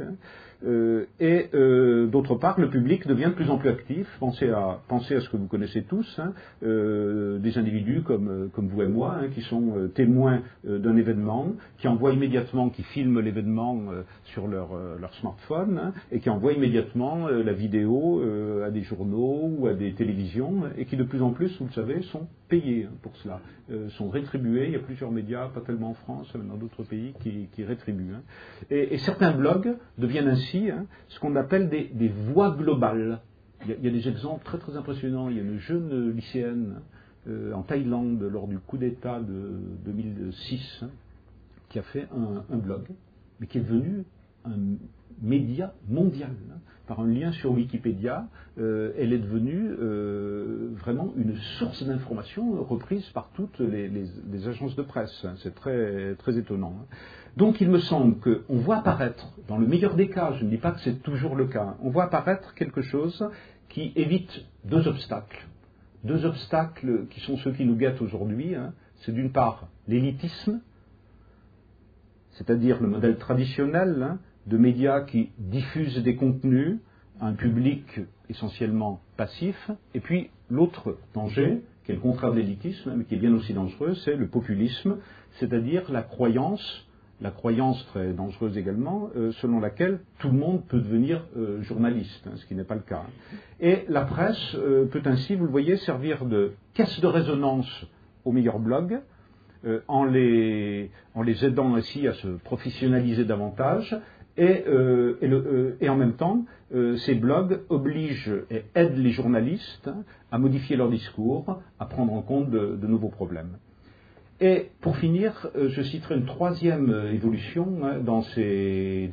D'autre part, le public devient de plus en plus actif. Pensez à ce que vous connaissez tous, des individus comme vous et moi, qui sont témoins d'un événement, qui envoient immédiatement, qui filment l'événement sur leur smartphone, et qui envoient immédiatement la vidéo à des journaux ou à des télévisions, et qui de plus en plus, vous le savez, sont payés pour cela, sont rétribués. Il y a plusieurs médias, pas tellement en France, mais dans d'autres pays, qui rétribuent. Et certains blogs deviennent ainsi ce qu'on appelle des voix globales. Il y a des exemples très très impressionnants. Il y a une jeune lycéenne en Thaïlande lors du coup d'État de 2006 qui a fait un blog, mais qui est devenu un média mondial. Par un lien sur Wikipédia, elle est devenue vraiment une source d'information reprise par toutes les agences de presse. C'est très, très étonnant. Donc il me semble qu'on voit apparaître, dans le meilleur des cas, je ne dis pas que c'est toujours le cas, on voit apparaître quelque chose qui évite 2 obstacles. 2 obstacles qui sont ceux qui nous guettent aujourd'hui. C'est d'une part l'élitisme, c'est-à-dire le modèle traditionnel de médias qui diffusent des contenus à un public essentiellement passif. Et puis l'autre danger, qui est le contraire de l'élitisme, mais qui est bien aussi dangereux, c'est le populisme, c'est-à-dire la croyance très dangereuse également, selon laquelle tout le monde peut devenir journaliste, ce qui n'est pas le cas. Et la presse peut ainsi, vous le voyez, servir de caisse de résonance aux meilleurs blogs, en les aidant ainsi à se professionnaliser davantage, et en même temps, ces blogs obligent et aident les journalistes à modifier leur discours, à prendre en compte de nouveaux problèmes. Et pour finir, je citerai une 3e évolution dans ces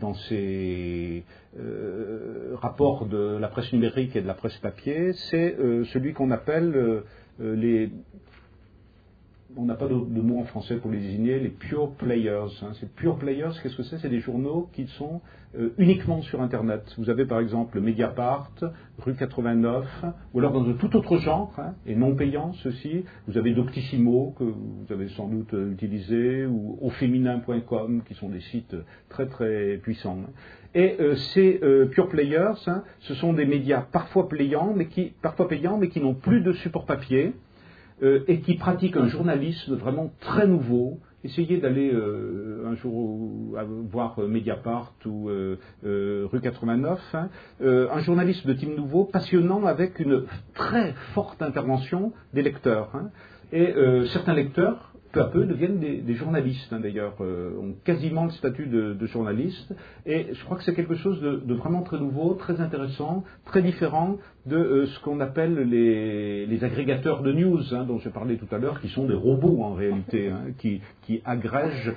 rapports de la presse numérique et de la presse papier, c'est celui qu'on appelle on n'a pas de mot en français pour les désigner, les pure players. Ces pure players, qu'est-ce que c'est? C'est des journaux qui sont uniquement sur Internet. Vous avez par exemple Mediapart, Rue 89, ou alors dans de tout autre genre, et non payant, ceci. Vous avez Doctissimo, que vous avez sans doute utilisé, ou auféminin.com, qui sont des sites très très puissants. Et ces pure players, ce sont des médias parfois payants, mais qui n'ont plus de support papier, et qui pratiquent un journalisme vraiment très nouveau. Essayez d'aller un jour voir Mediapart ou Rue 89. Un journalisme de type nouveau, passionnant, avec une très forte intervention des lecteurs. Et certains lecteurs, peu à peu, deviennent des journalistes, d'ailleurs, ont quasiment le statut de journaliste. Et je crois que c'est quelque chose de vraiment très nouveau, très intéressant, très différent de ce qu'on appelle les agrégateurs de news, dont j'ai parlé tout à l'heure, qui sont des robots en réalité, qui agrègent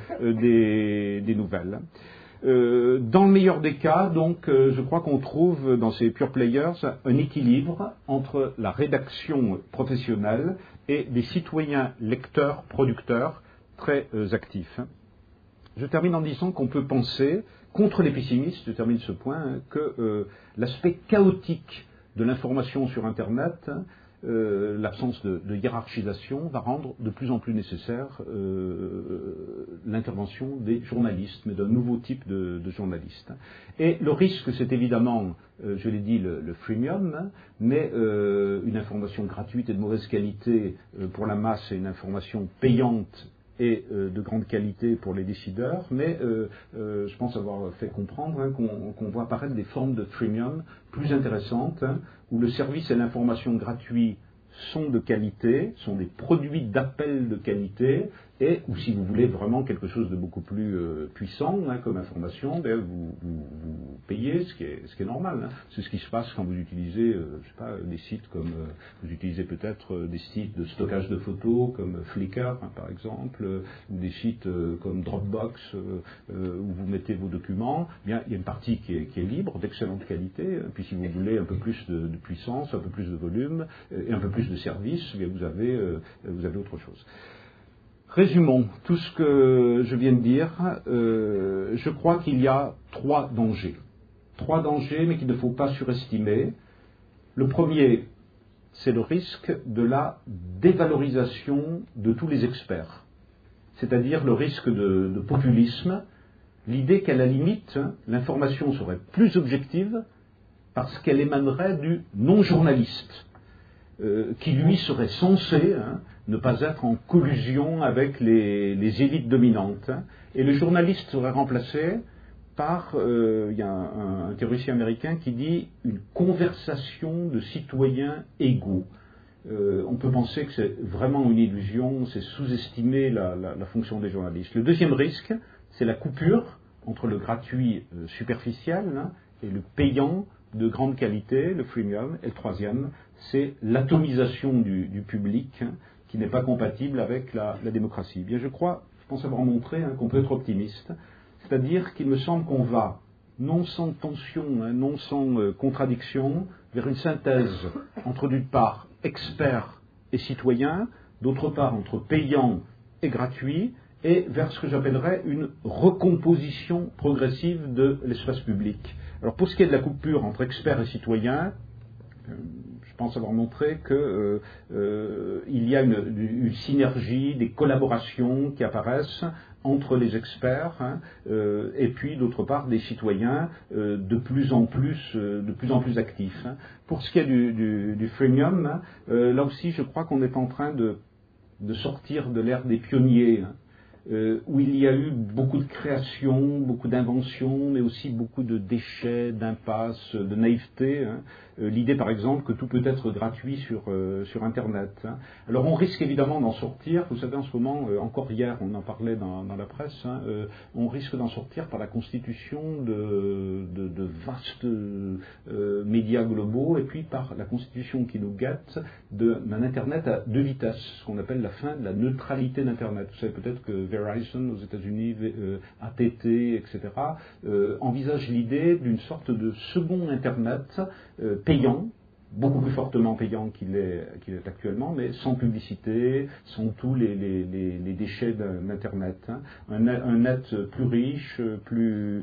des nouvelles. Dans le meilleur des cas, donc, je crois qu'on trouve dans ces pure players un équilibre entre la rédaction professionnelle et des citoyens lecteurs, producteurs très actifs. Je termine en disant qu'on peut penser, contre les pessimistes, je termine ce point, que l'aspect chaotique de l'information sur Internet, l'absence de hiérarchisation, va rendre de plus en plus nécessaire l'intervention des journalistes, mais d'un nouveau type de journalistes. Et le risque, c'est évidemment, je l'ai dit, le freemium, mais une information gratuite et de mauvaise qualité pour la masse et une information payante et de grande qualité pour les décideurs, mais je pense avoir fait comprendre qu'on voit apparaître des formes de freemium plus intéressantes, où le service et l'information gratuits sont de qualité, sont des produits d'appel de qualité, et ou si vous voulez vraiment quelque chose de beaucoup plus puissant comme information, vous payez, ce qui est normal. C'est ce qui se passe quand vous utilisez, je sais pas, des sites comme vous utilisez peut-être des sites de stockage de photos comme Flickr par exemple, ou des sites comme Dropbox où vous mettez vos documents. Bien, il y a une partie qui est libre, d'excellente qualité. Puis si vous voulez un peu plus de puissance, un peu plus de volume et un peu plus de service, vous avez autre chose. Résumons tout ce que je viens de dire. Je crois qu'il y a trois dangers, mais qu'il ne faut pas surestimer. Le premier, c'est le risque de la dévalorisation de tous les experts, c'est-à-dire le risque de populisme, l'idée qu'à la limite, l'information serait plus objective parce qu'elle émanerait du non-journaliste, qui lui serait censé ne pas être en collusion avec les élites dominantes. Et le journaliste serait remplacé par, il y a un théoricien américain qui dit, une conversation de citoyens égaux. On peut penser que c'est vraiment une illusion, c'est sous-estimer la fonction des journalistes. Le deuxième risque, c'est la coupure entre le gratuit superficiel et le payant de grande qualité, le freemium. Et le troisième, c'est l'atomisation du public, qui n'est pas compatible avec la démocratie. Bien, je pense avoir montré qu'on peut être optimiste, c'est-à-dire qu'il me semble qu'on va, non sans tension, non sans contradiction, vers une synthèse entre, d'une part, experts et citoyens, d'autre part, entre payants et gratuits, et vers ce que j'appellerais une recomposition progressive de l'espace public. Alors, pour ce qui est de la coupure entre experts et citoyens, je pense avoir montré qu'il y a une synergie, des collaborations qui apparaissent entre les experts et puis d'autre part des citoyens de plus en plus actifs. Pour ce qui est du freemium, là aussi je crois qu'on est en train de sortir de l'ère des pionniers, où il y a eu beaucoup de créations, beaucoup d'inventions, mais aussi beaucoup de déchets, d'impasses, de naïveté. L'idée, par exemple, que tout peut être gratuit sur Internet. Alors, on risque évidemment d'en sortir. Vous savez, en ce moment, encore hier, on en parlait dans la presse, on risque d'en sortir par la constitution de vastes médias globaux, et puis par la constitution qui nous guette d'un Internet à deux vitesses, ce qu'on appelle la fin de la neutralité d'Internet. Vous savez peut-être que Verizon aux États-Unis, AT&T, etc., envisage l'idée d'une sorte de second Internet payant, beaucoup plus fortement payant qu'il est actuellement, mais sans publicité, sans tous les déchets d'Internet. Hein. Un net plus riche, plus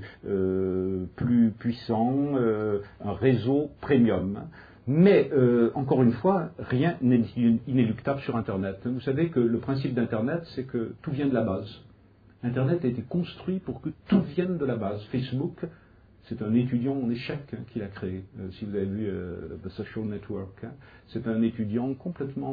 puissant, un réseau premium. Mais, encore une fois, rien n'est inéluctable sur Internet. Vous savez que le principe d'Internet, c'est que tout vient de la base. Internet a été construit pour que tout vienne de la base. Facebook, c'est un étudiant en échec qui l'a créé. Si vous avez vu The Social Network, c'est un étudiant complètement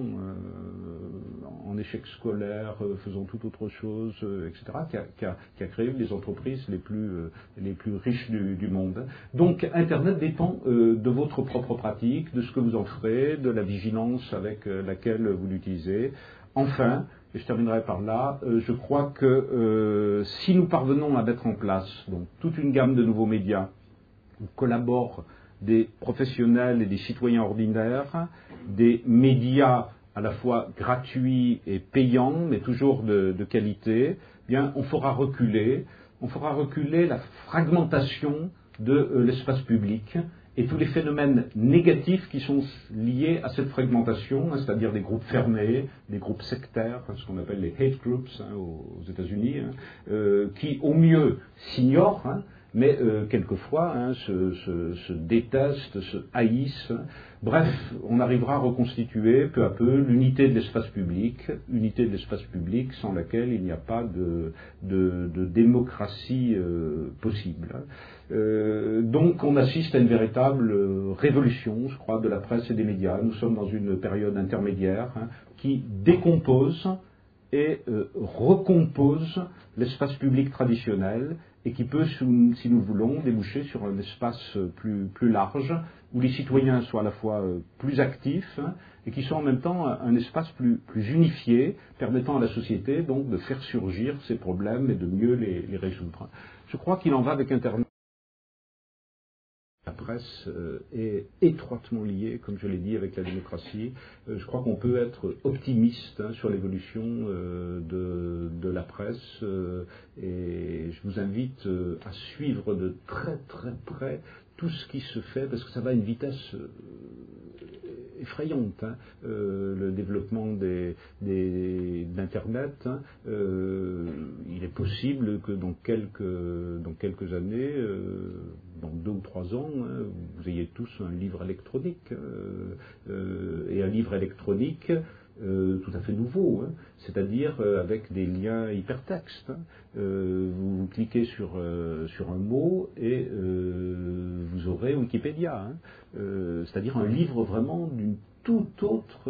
en échec scolaire, faisant toute autre chose, etc., qui a créé une des entreprises les plus riches du monde. Donc Internet dépend de votre propre pratique, de ce que vous en ferez, de la vigilance avec laquelle vous l'utilisez. Enfin, et je terminerai par là, je crois que si nous parvenons à mettre en place donc, toute une gamme de nouveaux médias où collaborent des professionnels et des citoyens ordinaires, des médias à la fois gratuits et payants, mais toujours de qualité, eh bien, on fera reculer la fragmentation de l'espace public et tous les phénomènes négatifs qui sont liés à cette fragmentation, hein, c'est-à-dire des groupes fermés, des groupes sectaires, hein, ce qu'on appelle les hate groups hein, aux États-Unis, hein, qui au mieux s'ignorent, hein, mais quelquefois hein, se détestent, se haïssent. Bref, on arrivera à reconstituer peu à peu l'unité de l'espace public sans laquelle il n'y a pas de démocratie possible. Donc on assiste à une véritable révolution, je crois, de la presse et des médias. Nous sommes dans une période intermédiaire hein, qui décompose et recompose l'espace public traditionnel et qui peut, si nous voulons, déboucher sur un espace plus large, où les citoyens soient à la fois plus actifs hein, et qui sont en même temps un espace plus unifié, permettant à la société donc de faire surgir ces problèmes et de mieux les résoudre. Je crois qu'il en va avec Internet. La presse est étroitement liée, comme je l'ai dit, avec la démocratie. Je crois qu'on peut être optimiste hein, sur l'évolution de la presse et je vous invite à suivre de très très près tout ce qui se fait, parce que ça va à une vitesse effrayante, hein, le développement d'Internet. Hein, il est possible que dans quelques années, dans 2 ou 3 ans, hein, vous ayez tous un livre électronique, et un livre électronique tout à fait nouveau, hein, c'est-à-dire avec des liens hypertextes. Hein. Vous cliquez sur un mot et vous aurez Wikipédia, hein, c'est-à-dire un livre vraiment d'une toute autre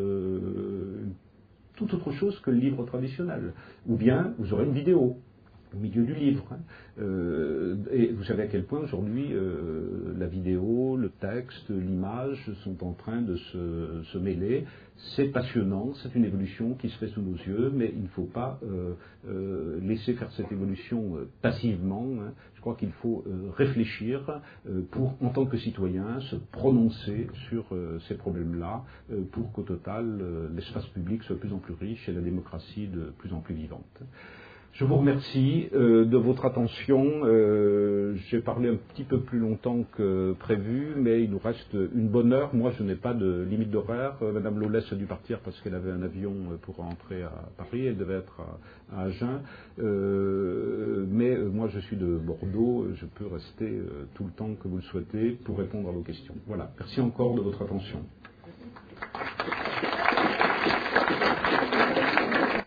chose que le livre traditionnel. Ou bien vous aurez une vidéo au milieu du livre. Hein. Et vous savez à quel point aujourd'hui la vidéo, le texte, l'image sont en train de se mêler. C'est passionnant, c'est une évolution qui se fait sous nos yeux, mais il ne faut pas laisser faire cette évolution passivement. Hein. Je crois qu'il faut réfléchir pour, en tant que citoyen, se prononcer sur ces problèmes-là, pour qu'au total, l'espace public soit de plus en plus riche et la démocratie de plus en plus vivante. Je vous remercie de votre attention. J'ai parlé un petit peu plus longtemps que prévu, mais il nous reste une bonne heure. Moi, je n'ai pas de limite d'horaire. Madame Lolès a dû partir parce qu'elle avait un avion pour rentrer à Paris. Elle devait être à Agen. Mais moi, je suis de Bordeaux. Je peux rester tout le temps que vous le souhaitez pour répondre à vos questions. Voilà. Merci encore de votre attention.